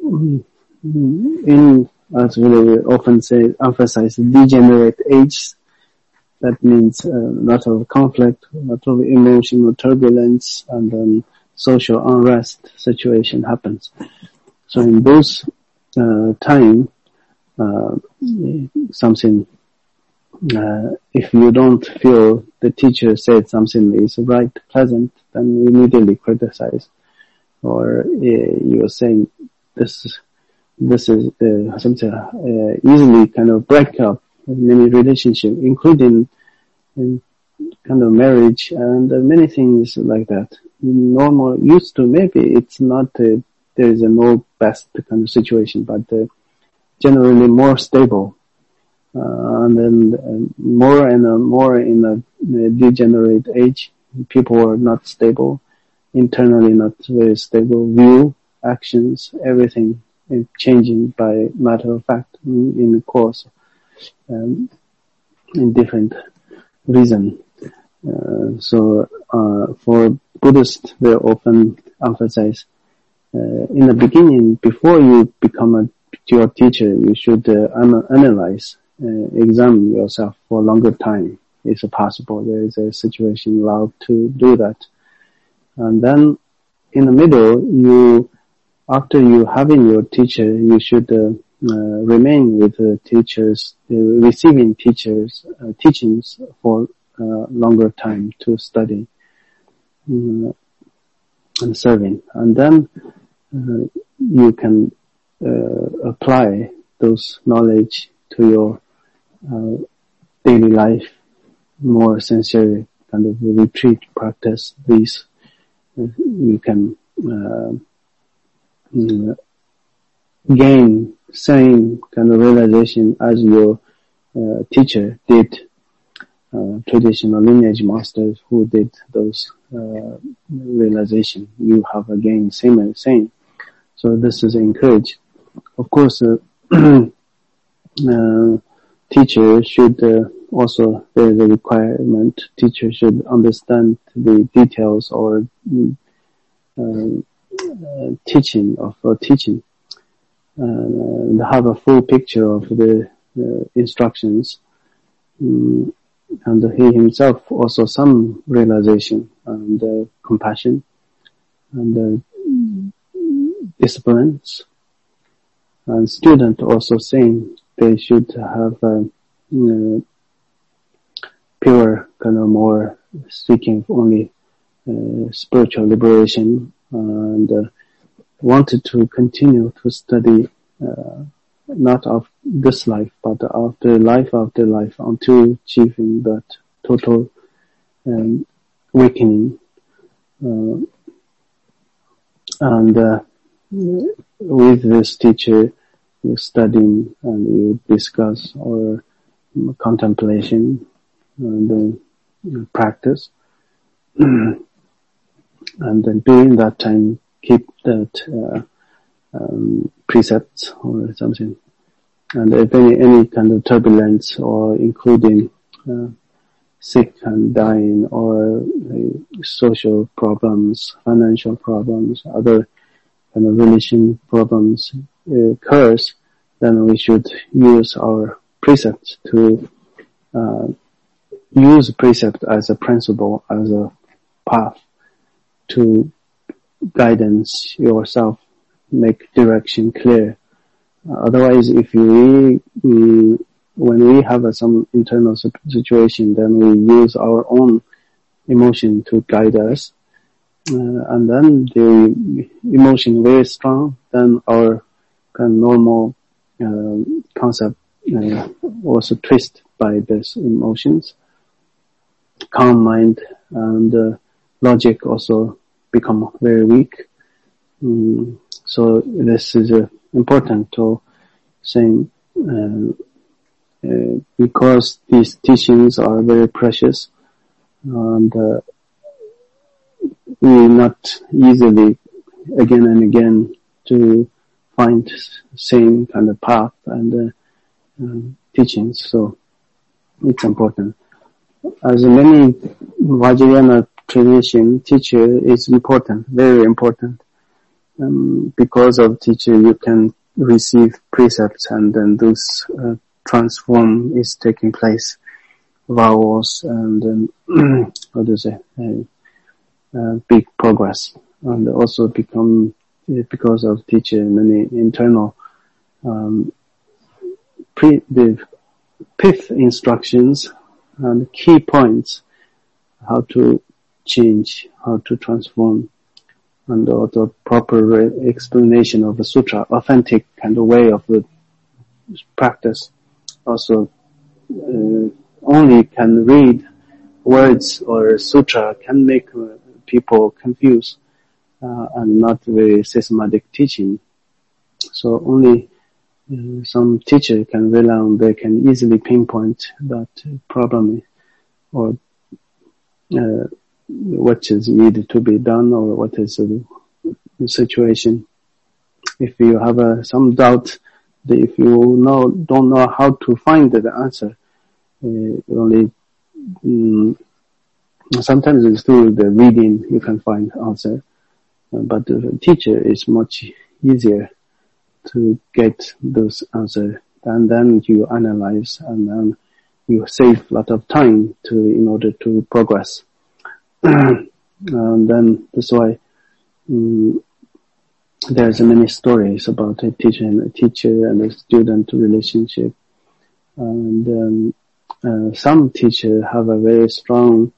in as we often say, emphasize degenerate age. That means a lot of conflict, a lot of emotional turbulence, and then social unrest situation happens. So in those uh, time, uh, something, uh, if you don't feel the teacher said something is right, pleasant, then you immediately criticize. Or uh, you're saying this, this is uh, something uh, easily kind of break up many relationships, including in kind of marriage and uh, many things like that. Normal used to maybe it's not uh, there is a no best kind of situation, but uh, generally more stable, uh, and then uh, more and uh, more in a, a degenerate age, people are not stable, internally not very stable, view, actions, everything is changing by matter of fact in, in the course, um, in different reason. Uh, so uh, for Buddhists, they often emphasize uh, in the beginning, before you become a pure teacher, you should uh, analyze, uh, examine yourself for a longer time. It's possible. There is a situation allowed to do that. And then in the middle, you, after you having your teacher, you should uh, uh, remain with the teachers, uh, receiving teachers, uh, teachings for uh, longer time to study uh, and serving. And then uh, you can uh, apply those knowledge to your uh, daily life more sincerely, kind of retreat practice. These uh, you can uh, uh, gain same kind of realization as your uh, teacher did. Uh, traditional lineage masters who did those uh, realization, you have again same same. So this is encouraged. Of course, uh, uh, teacher should uh, also, there is a requirement, teacher should understand the details or uh, uh, teaching of uh, teaching, uh, and have a full picture of the uh, instructions, um, and he himself also some realization and uh, compassion and uh, disciplines. And student also saying they should have uh, uh, pure kind of more seeking only uh, spiritual liberation, and uh, wanted to continue to study uh, not of this life but after life after life until achieving that total um, awakening. Uh, and uh, with this teacher you studying and you discuss or contemplation and uh, practice, and then during that time keep that uh, um, precepts or something. And if any, any kind of turbulence or including uh, sick and dying or uh, social problems, financial problems, other kind of relation problems uh, occurs, then we should use our precepts to uh, use precept as a principle, as a path to guidance yourself, make direction clear. Uh, otherwise, if we, we, when we have a, some internal situation, then we use our own emotion to guide us, uh, and then the emotion very strong, then our kind of normal uh, concept uh, also twist by these emotions. Calm mind and uh, logic also become very weak. Um, so this is uh, important to say, uh, uh, because these teachings are very precious, and uh, we not easily again and again to find same kind of path and uh, um, teachings. So it's important. As many Vajrayana tradition, teacher is important, very important. Um, because of teacher, you can receive precepts, and then those uh, transform is taking place, vowels, and um, how do you say, uh, uh, big progress, and also become because of teacher many internal um, pre the fifth instructions and key points, how to change, how to transform, and also proper explanation of the sutra, authentic kind of way of the practice. Also, uh, only can read words or sutra can make uh, people confused uh, and not very systematic teaching. So only uh, some teacher can rely on, they can easily pinpoint that problem or uh, what is needed to be done, or what is the, the situation. If you have uh, some doubt, if you know, don't know how to find the answer, uh, only um, sometimes it's through the reading you can find answer, uh, but the teacher is much easier to get those answers, and then you analyze, and then you save a lot of time to in order to progress. And then that's why um, there's many stories about a teacher and a teacher and a student relationship. And um, uh, some teachers have a very strong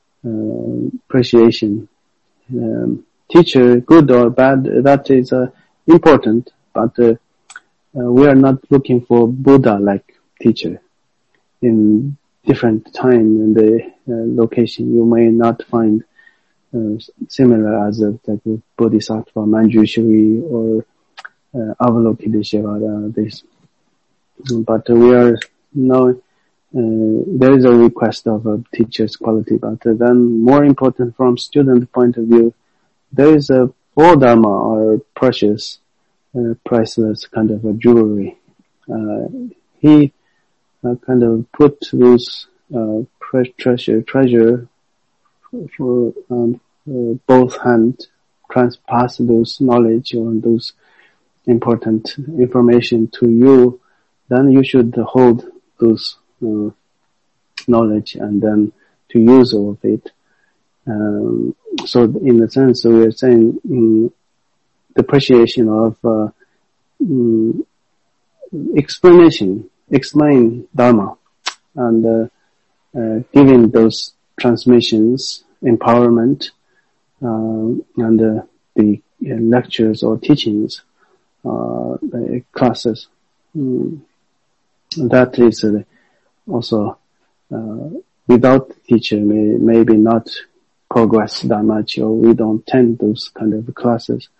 uh, appreciation. Um, teacher, good or bad, that is uh, important, but uh, uh, we are not looking for Buddha-like teacher. In different time and the uh, location, you may not find uh, similar as a like a Bodhisattva, Manjushri, or uh, Avalokiteshvara. This, but uh, we are now uh, there is a request of a teacher's quality, but uh, then more important from student point of view, there is a full dharma or precious, uh, priceless kind of a jewelry. Uh, he Uh, kind of put those uh, treasure treasure for um, uh, both hands, transpass those knowledge or those important information to you. Then you should hold those uh, knowledge and then to use all of it. Um, so in a sense, we are saying um, the appreciation of uh, um, explanation. Explain Dharma, and uh, uh, giving those transmissions, empowerment, uh, and uh, the uh, lectures or teachings, uh, the classes. Mm. That is uh, also uh, without teacher may maybe not progress that much, or we don't attend those kind of classes.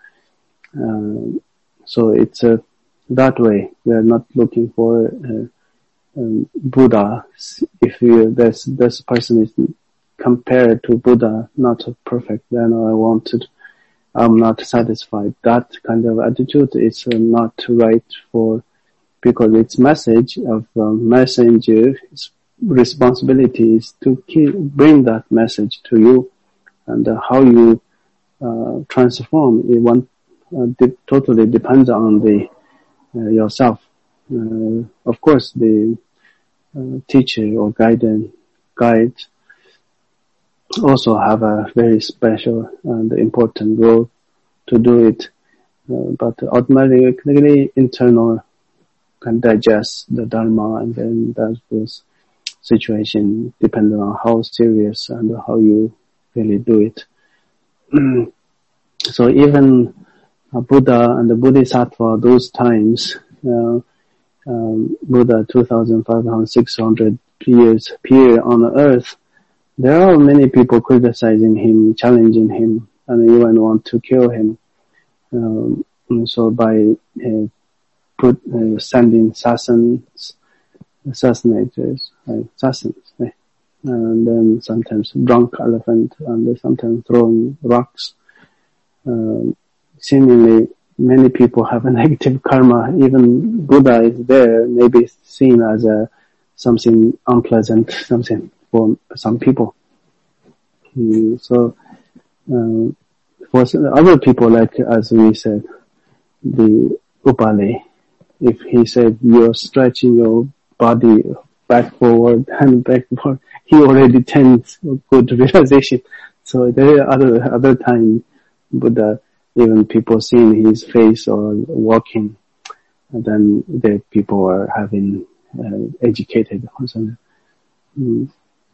Uh, so it's a uh, that way, we are not looking for uh, um, Buddha. If you, this this person is compared to Buddha, not perfect, then I wanted, I'm not satisfied. That kind of attitude is uh, not right for, because its message of uh, messenger's responsibility is to keep, bring that message to you, and uh, how you uh, transform it. One uh, de- totally depends on the Uh, yourself. Uh, of course, the uh, teacher or guide guide also have a very special and important role to do it. Uh, but automatically, internal can digest the Dharma, and then that was situation depending on how serious and how you really do it. So even Uh, Buddha and the Bodhisattva, those times, uh, um, Buddha two thousand five hundred, six hundred years period on the earth, there are many people criticizing him, challenging him, and even want to kill him. Um, so by uh, put uh, sending assassins, assassinators, uh, assassins, uh, and then sometimes drunk elephant, and sometimes throwing rocks. Uh, seemingly, many people have a negative karma. Even Buddha is there, maybe seen as a something unpleasant, something for some people. Mm, so, uh, for other people, like as we said, the Upale, if he said you're stretching your body back forward and backward, he already tends good realization. So there are other other times, Buddha, even people seeing his face or walking, and then the people are having uh, educated or something. Mm.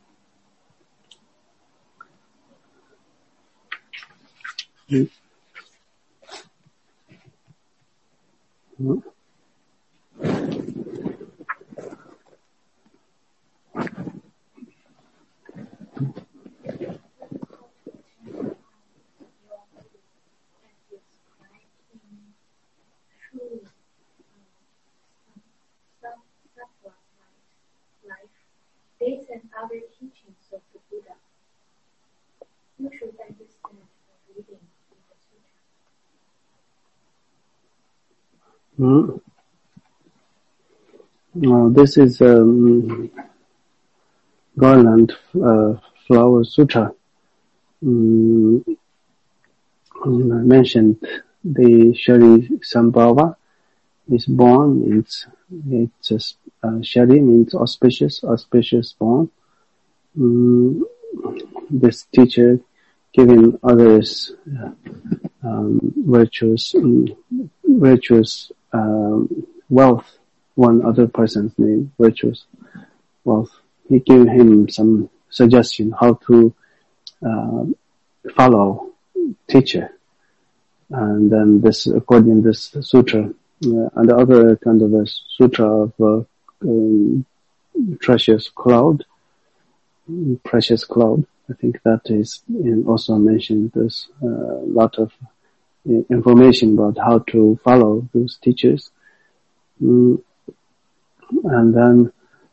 Mm. Mm. Based on other teachings of the Buddha, you should understand the reading in the sutra. Mm. Uh, this is um, Garland uh, Flower Sutra. Um, I mentioned the Shari Sambhava is born. It's it's just, uh, Shari means auspicious, auspicious born. Um, this teacher giving others uh, um, virtuous, um, virtuous um, wealth. One other person's name, virtuous wealth. He gave him some suggestion how to uh, follow teacher, and then this, according to this sutra, uh, and the other kind of a sutra of uh, um, precious cloud, precious cloud. I think that is in also mentioned. There's a uh, lot of uh, information about how to follow those teachers, mm. And then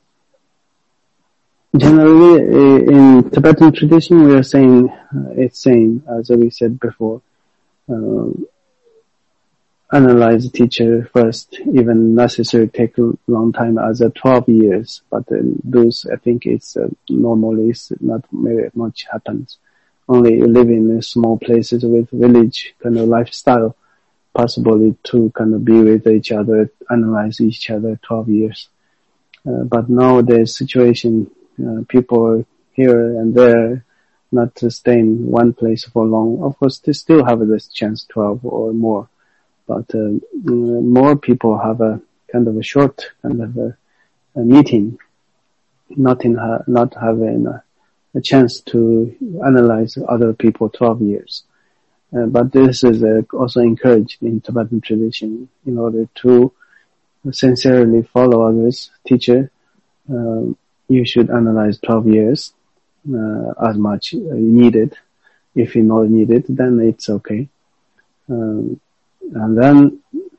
generally in Tibetan tradition we are saying uh, it's saying, as we said before, uh, analyze the teacher first, even necessary take a long time as a twelve years, but uh, those I think it's uh, normally it's not very much happens. Only you live in small places with village kind of lifestyle, possibly to kind of be with each other, analyze each other twelve years. Uh, but nowadays situation, uh, people here and there, not to stay in one place for long. Of course, they still have this chance, twelve or more. But uh, more people have a kind of a short kind of a, a meeting, not in ha- not having a, a chance to analyze other people twelve years. Uh, but this is uh, also encouraged in Tibetan tradition in order to sincerely follow others' teacher. Uh, you should analyze twelve years uh, as much needed. If you not needed, then it's okay. Um, and then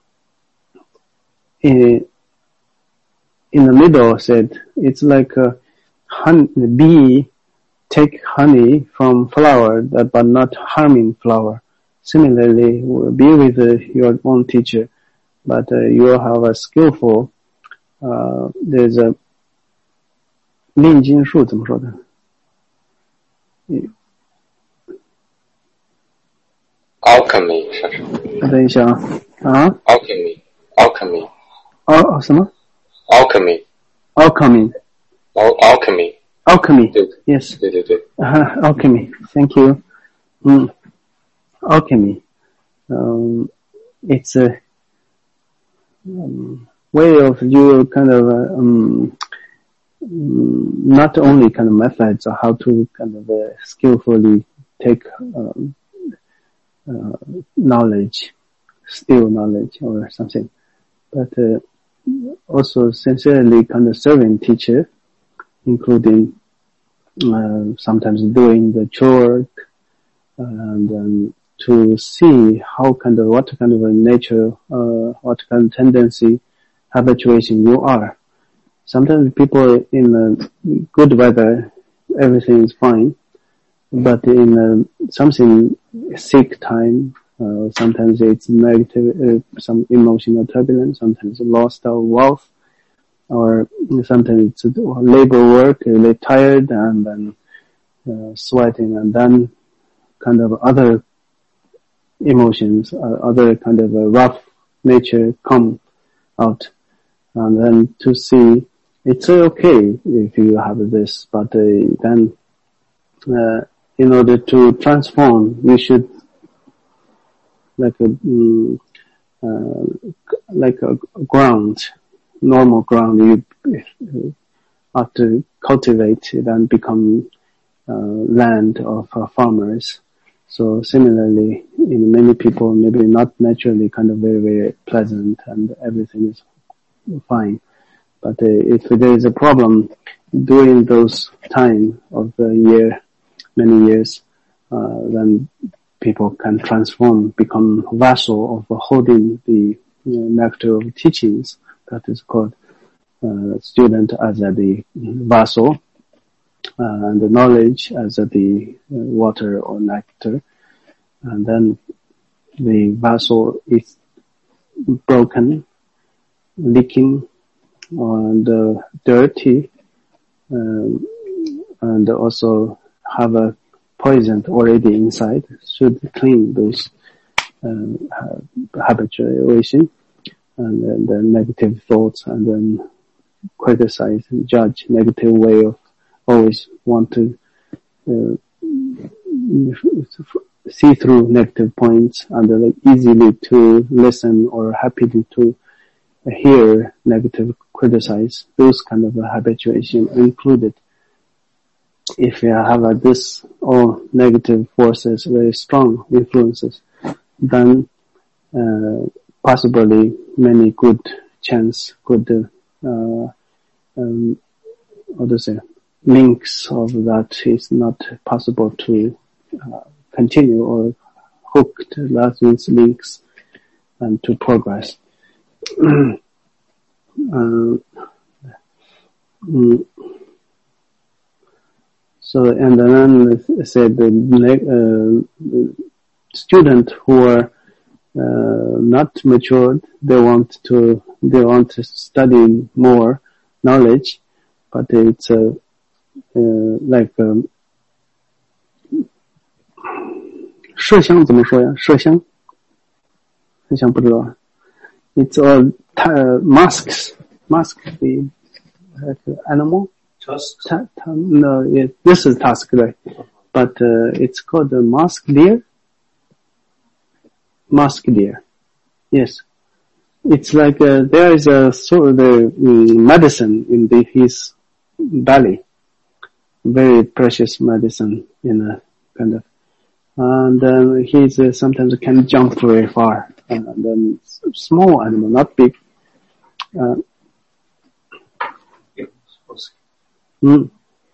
in, in the middle said it's like a honey, bee take honey from flower, but not harming flower. Similarly, be with uh, your own teacher, but uh, you have a skillful. Uh, there's a 炼金术怎么说的？ Alchemy 是什么？ 等一下啊啊 Alchemy Alchemy 哦什么 Alchemy Alchemy Al Alchemy Alchemy 对 yes 对对对 uh, Alchemy thank you mm. Alchemy um, it's a um, way of you kind of uh, um, not only kind of methods of how to kind of uh, skillfully take um, uh, knowledge, steal knowledge or something, but uh, also sincerely kind of serving teacher, including uh, sometimes doing the chore, and um, to see how kind of, what kind of a nature, uh, what kind of tendency, habituation you are. Sometimes people in uh, good weather, everything is fine, but in uh, something sick time, uh, sometimes it's negative, uh, some emotional turbulence, sometimes lost of wealth, or sometimes it's labor work, really tired and then uh, sweating, and then kind of other emotions, uh, other kind of a rough nature come out. And then to see, it's okay if you have this, but uh, then uh, in order to transform, you should like a um, uh, like a ground, normal ground. You have to cultivate it and become uh, land of uh, farmers. So similarly, in many people, maybe not naturally kind of very, very pleasant and everything is fine. But uh, if there is a problem during those time of the year, many years, uh, then people can transform, become vessel of holding the you know, nectar of teachings. That is called uh, student as a, the vessel, uh, and the knowledge as a, the uh, water or nectar. And then the vessel is broken, leaking, and uh, dirty, um, and also have a poison already inside. Should clean those uh, habituation and then the negative thoughts, and then criticize and judge, negative way of always want to uh, see through negative points, and uh, like easily to listen or happily to hear negative criticize, those kind of habituation included. If you have uh, this all negative forces, very strong influences, then uh, possibly many good chance, good uh, um, how to say, links of that is not possible to uh, continue, or hooked, that means links, and to progress. uh, mm, so, and then I said the, uh, the student who are uh, not matured, they want to, they want to study more knowledge, but it's uh, uh, like um, 麝香怎么说呀？麝香，麝香不知道。It's all uh, masks, mask the like, animal. Tusks. Ta- ta- no, it, this is tusk, right? But uh, it's called the mask deer. Mask deer. Yes. It's like uh, there is a sort of the um, medicine in the, his belly. Very precious medicine in a kind of, and then he's uh, sometimes can jump very far. And then small animal, not big. Uh, mm,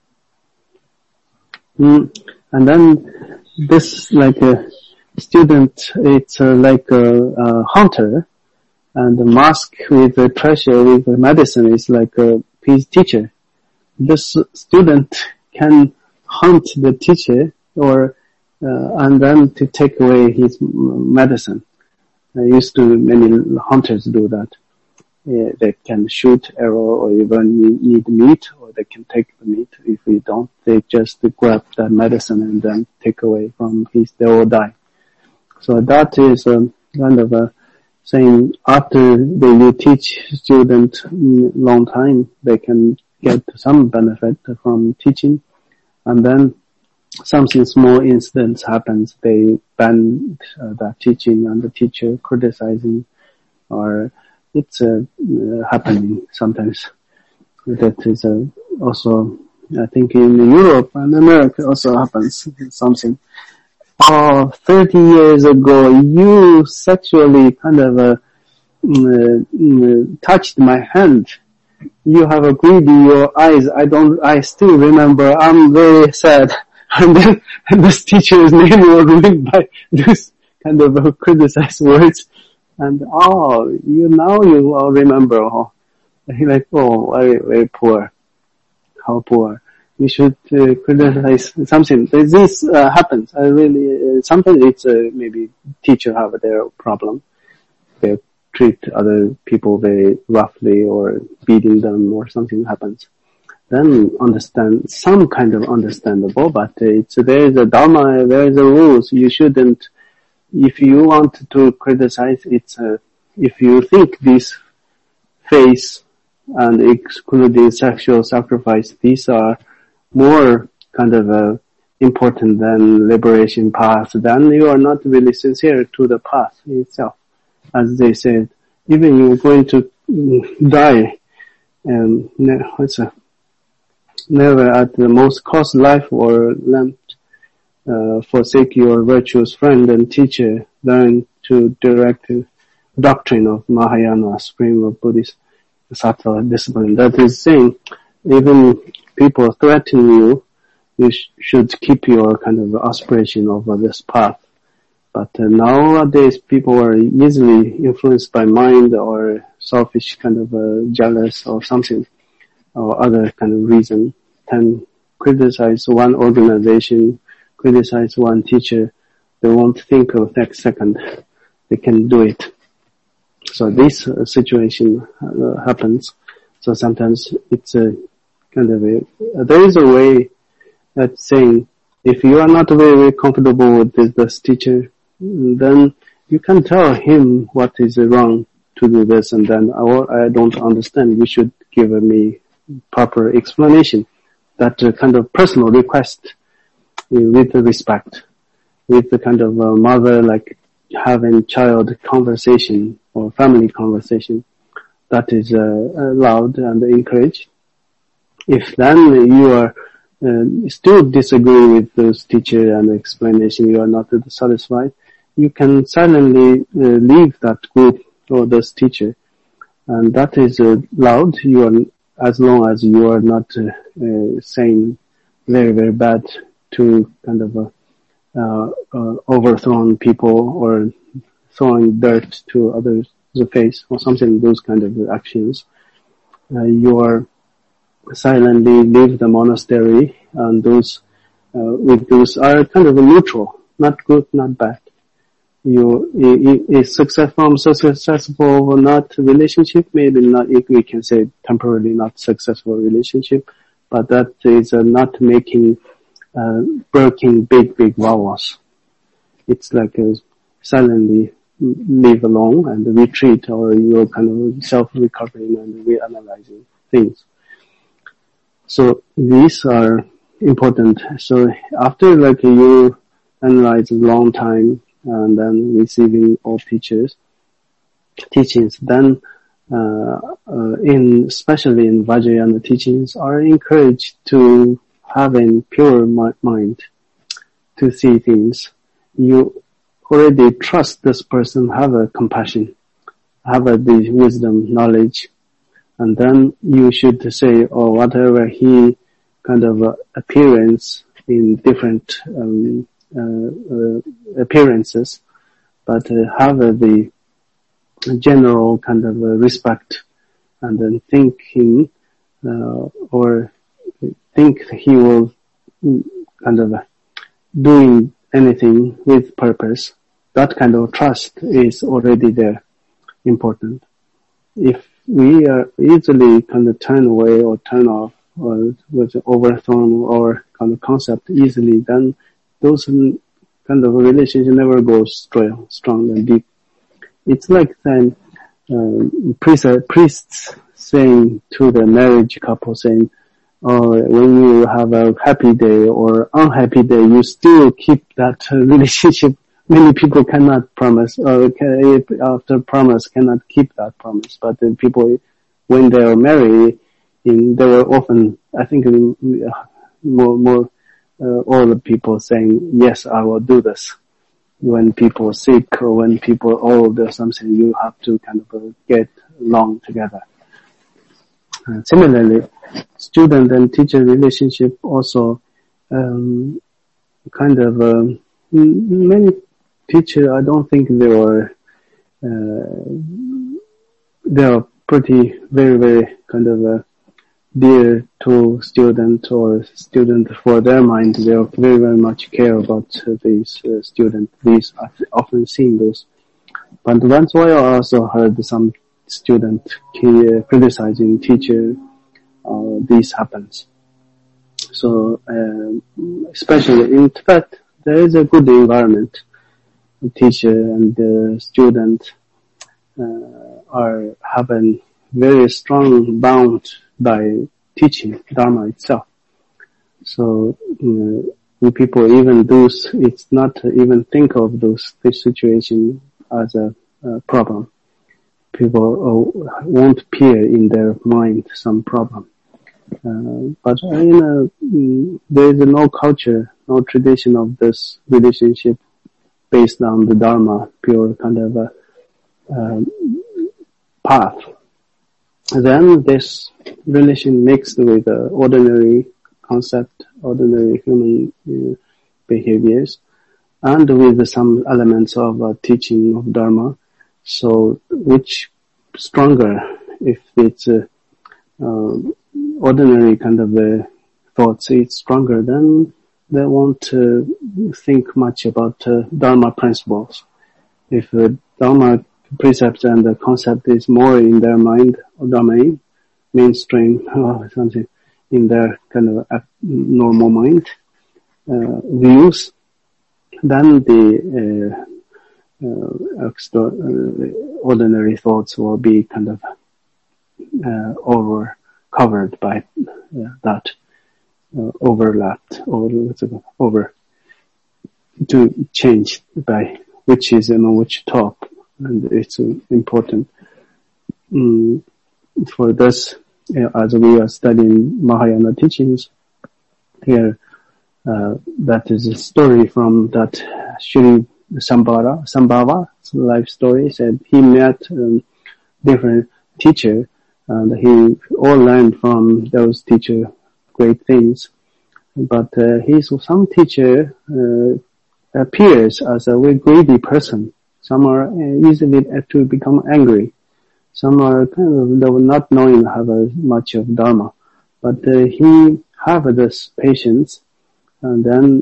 mm, and then this like a student, it's uh, like a, a hunter, and the mask with the treasure with the medicine is like a his teacher. This student can hunt the teacher, or uh, and then to take away his medicine. I used to, many hunters do that. Yeah, they can shoot arrow, or even need meat, or they can take the meat. If we don't, they just grab that medicine and then take away from his, they all die. So that is um, kind of a saying, after they, you teach student long time, they can get some benefit from teaching, and then something small incidents happens, they ban uh, that teaching, and the teacher criticizing, or it's uh, uh, happening sometimes. That is uh, also, I think in Europe and America also happens something. Oh, thirty years ago, you sexually kind of uh, uh, touched my hand. You have a greedy your eyes. I don't, I still remember. I'm very sad. and then and this teacher's name was linked by this kind of uh, criticized words. And oh, you now you all remember. Oh, he like, oh, very very poor. How poor. You should uh, criticize something. This uh, happens. I really uh, sometimes it's uh, maybe teacher have their problem. They treat other people very roughly or beating them or something happens. Then understand some kind of understandable, but it's there is a dharma, there is a rules. You shouldn't. If you want to criticize, it's uh, if you think this face and excluding sexual sacrifice, these are more kind of uh, important than liberation path, then you are not really sincere to the path itself. As they said, even you're going to die, um, what's a, never at the most cost life or lamp, uh, forsake your virtuous friend and teacher, learn to direct doctrine of Mahayana, stream of Buddhist Sattva discipline. That is saying, even people threaten you, you sh- should keep your kind of aspiration over this path. But uh, nowadays people are easily influenced by mind or selfish kind of uh, jealous or something or other kind of reason. Can criticize one organization, criticize one teacher. They won't think of next second. They can do it. So this uh, situation uh, happens. So sometimes it's a kind of a, uh, there is a way that's saying if you are not very, very comfortable with this, this teacher, then you can tell him what is wrong to do this, and then or I don't understand. You should give me proper explanation. That uh, kind of personal request uh, with the respect, with the kind of uh, mother like having child conversation or family conversation, that is uh, allowed and encouraged. If then you are uh, still disagree with this teacher and the explanation, you are not satisfied, you can silently uh, leave that group or this teacher, and that is uh, allowed. You are, as long as you are not uh, uh, saying very very bad to kind of uh, uh, uh, overthrown people or throwing dirt to others' face or something, those kind of actions. Uh, you are silently leave the monastery, and those uh, with those are kind of neutral, not good, not bad. You is success from successful or not relationship, maybe not. We can say temporarily not successful relationship, but that is uh, not making uh, breaking big big vows. It's like a silently leave alone and retreat, or you're kind of self-recovering and reanalyzing things. So these are important. So after like you analyze a long time and then receiving all teachers, teachings, then uh, uh, in especially in Vajrayana teachings are encouraged to have a pure mind to see things. You already trust this person, have a compassion, have a the wisdom, knowledge, and then you should say, oh, whatever he kind of uh, appearance in different um, uh, uh, appearances, but uh, have uh, the general kind of uh, respect, and then think him uh, or think he will kind of uh, doing anything with purpose. That kind of trust is already there, important. If we are easily kind of turn away or turn off or was overthrown or kind of concept easily, then those kind of relationship never goes strong, strong and deep. It's like then um, priests, priests saying to the marriage couple, saying, "Oh, when you have a happy day or unhappy day, you still keep that uh, relationship." Many people cannot promise, or can, after promise cannot keep that promise. But the people, when they are married, in, they were often, I think, more, more, uh, all the people saying, yes, I will do this. When people are sick or when people are old or something, you have to kind of uh, get along together. Uh, similarly, student and teacher relationship also, um, kind of, um, many teachers, I don't think they were, uh, they are pretty, very, very kind of, uh, dear to student or student for their mind. They are very, very much care about uh, these uh, students. These I've often seen those. But once in a while I also heard some student uh, criticizing teacher. Uh, this happens. So, um, especially in Tibet, there is a good environment. The teacher and the student uh, are having very strong bound by teaching Dharma itself. So, uh, when people even do, it's not even think of those this situation as a, a problem. People uh, won't appear in their mind some problem. Uh, but uh, you know, mm, there is no culture, no tradition of this relationship based on the Dharma, pure kind of a um, path. Then this relation mixed with uh, ordinary concept, ordinary human uh, behaviors, and with some elements of uh, teaching of Dharma. So, which stronger if it's uh, uh, ordinary kind of uh, thoughts, it's stronger, then they won't uh, think much about uh, Dharma principles. If uh, Dharma precepts and the concept is more in their mind or domain, mainstream or something in their kind of normal mind uh, views, then the uh, uh, extra, uh, ordinary thoughts will be kind of uh, over covered by uh, that uh, overlapped or over to change by which is on which top, and it's uh, important um, for this uh, as we are studying Mahayana teachings here. Uh, that is a story from that Shri Sambhava, Sambhava life story. Said he met um, different teacher, and he all learned from those teacher great things. But uh, he's some teacher uh, appears as a very greedy person. Some are uh, easily to become angry. Some are kind of not knowing have a, much of Dharma. But uh, he have this patience, and then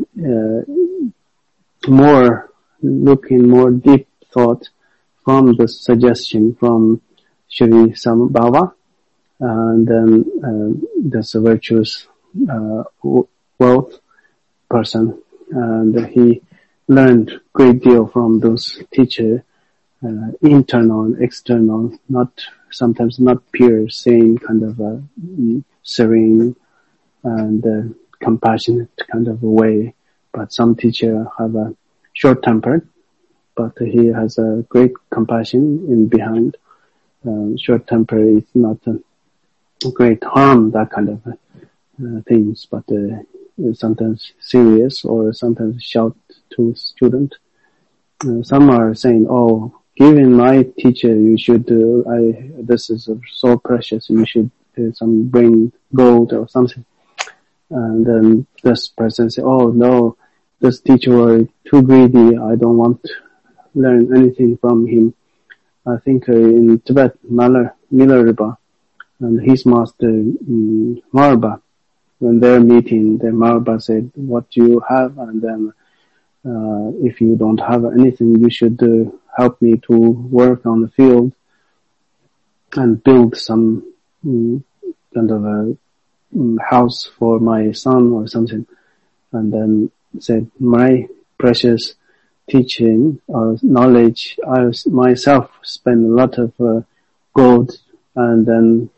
uh, more looking more deep thought from the suggestion from Shri Sambhava, and then uh, this virtuous uh, wealth person, and he learned great deal from those teachers, uh, internal and external, not sometimes not pure, same kind of a serene and uh, compassionate kind of a way. But some teacher have a short-tempered, but he has a great compassion in behind. Um, short-temper is not a great harm, that kind of uh, things, but uh, sometimes serious or sometimes shout to student. Uh, some are saying, "Oh, given my teacher, you should. Uh, I this is so precious. You should uh, some bring gold or something." And then this person say, "Oh no, this teacher was too greedy. I don't want to learn anything from him." I think uh, in Tibet, Miller, Milarepa, and his master, um, Marba, when they're meeting, the Marba said, "What do you have? And then, uh, if you don't have anything, you should uh, help me to work on the field and build some um, kind of a um, house for my son or something." And then said, "My precious teaching or knowledge, I myself spend a lot of uh, gold and then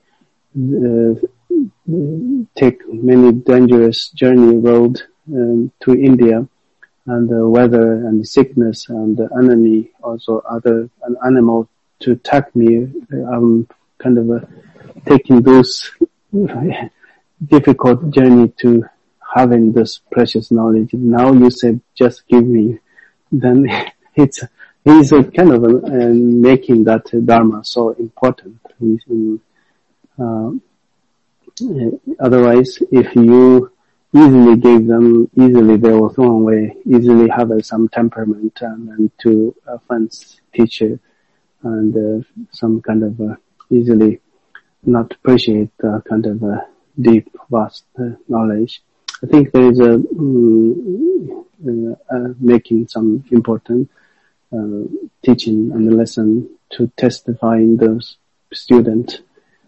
uh, take many dangerous journey road um, to India, and the weather and sickness and the enemy, also other an animal to attack me. I'm kind of uh, taking those difficult journey to having this precious knowledge. Now you said just give me." Then it's he's a kind of a, uh, making that Dharma so important. He's in, uh, otherwise, if you easily gave them, easily they were thrown away, easily have uh, some temperament and, and to offense teacher and uh, some kind of uh, easily not appreciate uh, kind of uh, deep, vast uh, knowledge. I think there is a um, uh, uh, making some important uh, teaching and lesson to testify in those students.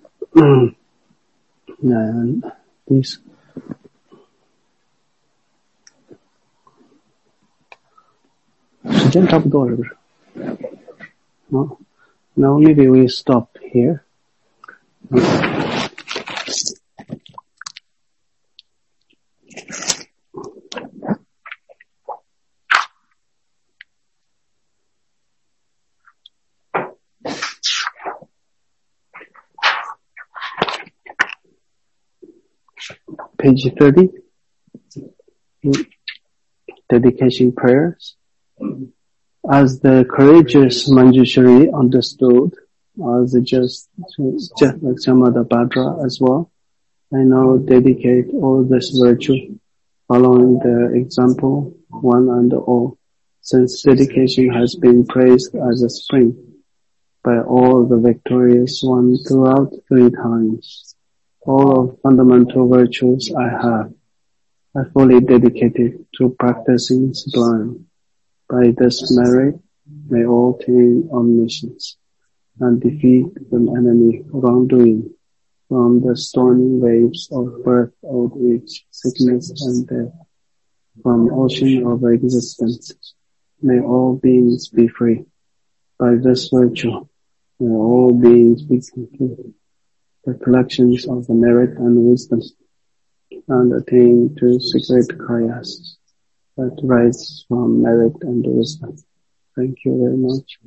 And these时间差不多了，不是？ No. Now maybe we stop here. Page thirty. Dedication prayers. As the courageous Manjushri understood, as just, just like Samadabhadra as well, I now dedicate all this virtue, following their example, one and all, since dedication has been praised as a spring by all the victorious one throughout three times. All of fundamental virtues I have, I fully dedicated to practicing sublime. By this merit, may all attain omniscience and defeat the enemy wrongdoing from the stormy waves of birth, old age, sickness, and death, from ocean of existence. May all beings be free. By this virtue, may all beings be complete, the collections of the merit and wisdom, and attain to secret kayas that rise from merit and wisdom. Thank you very much.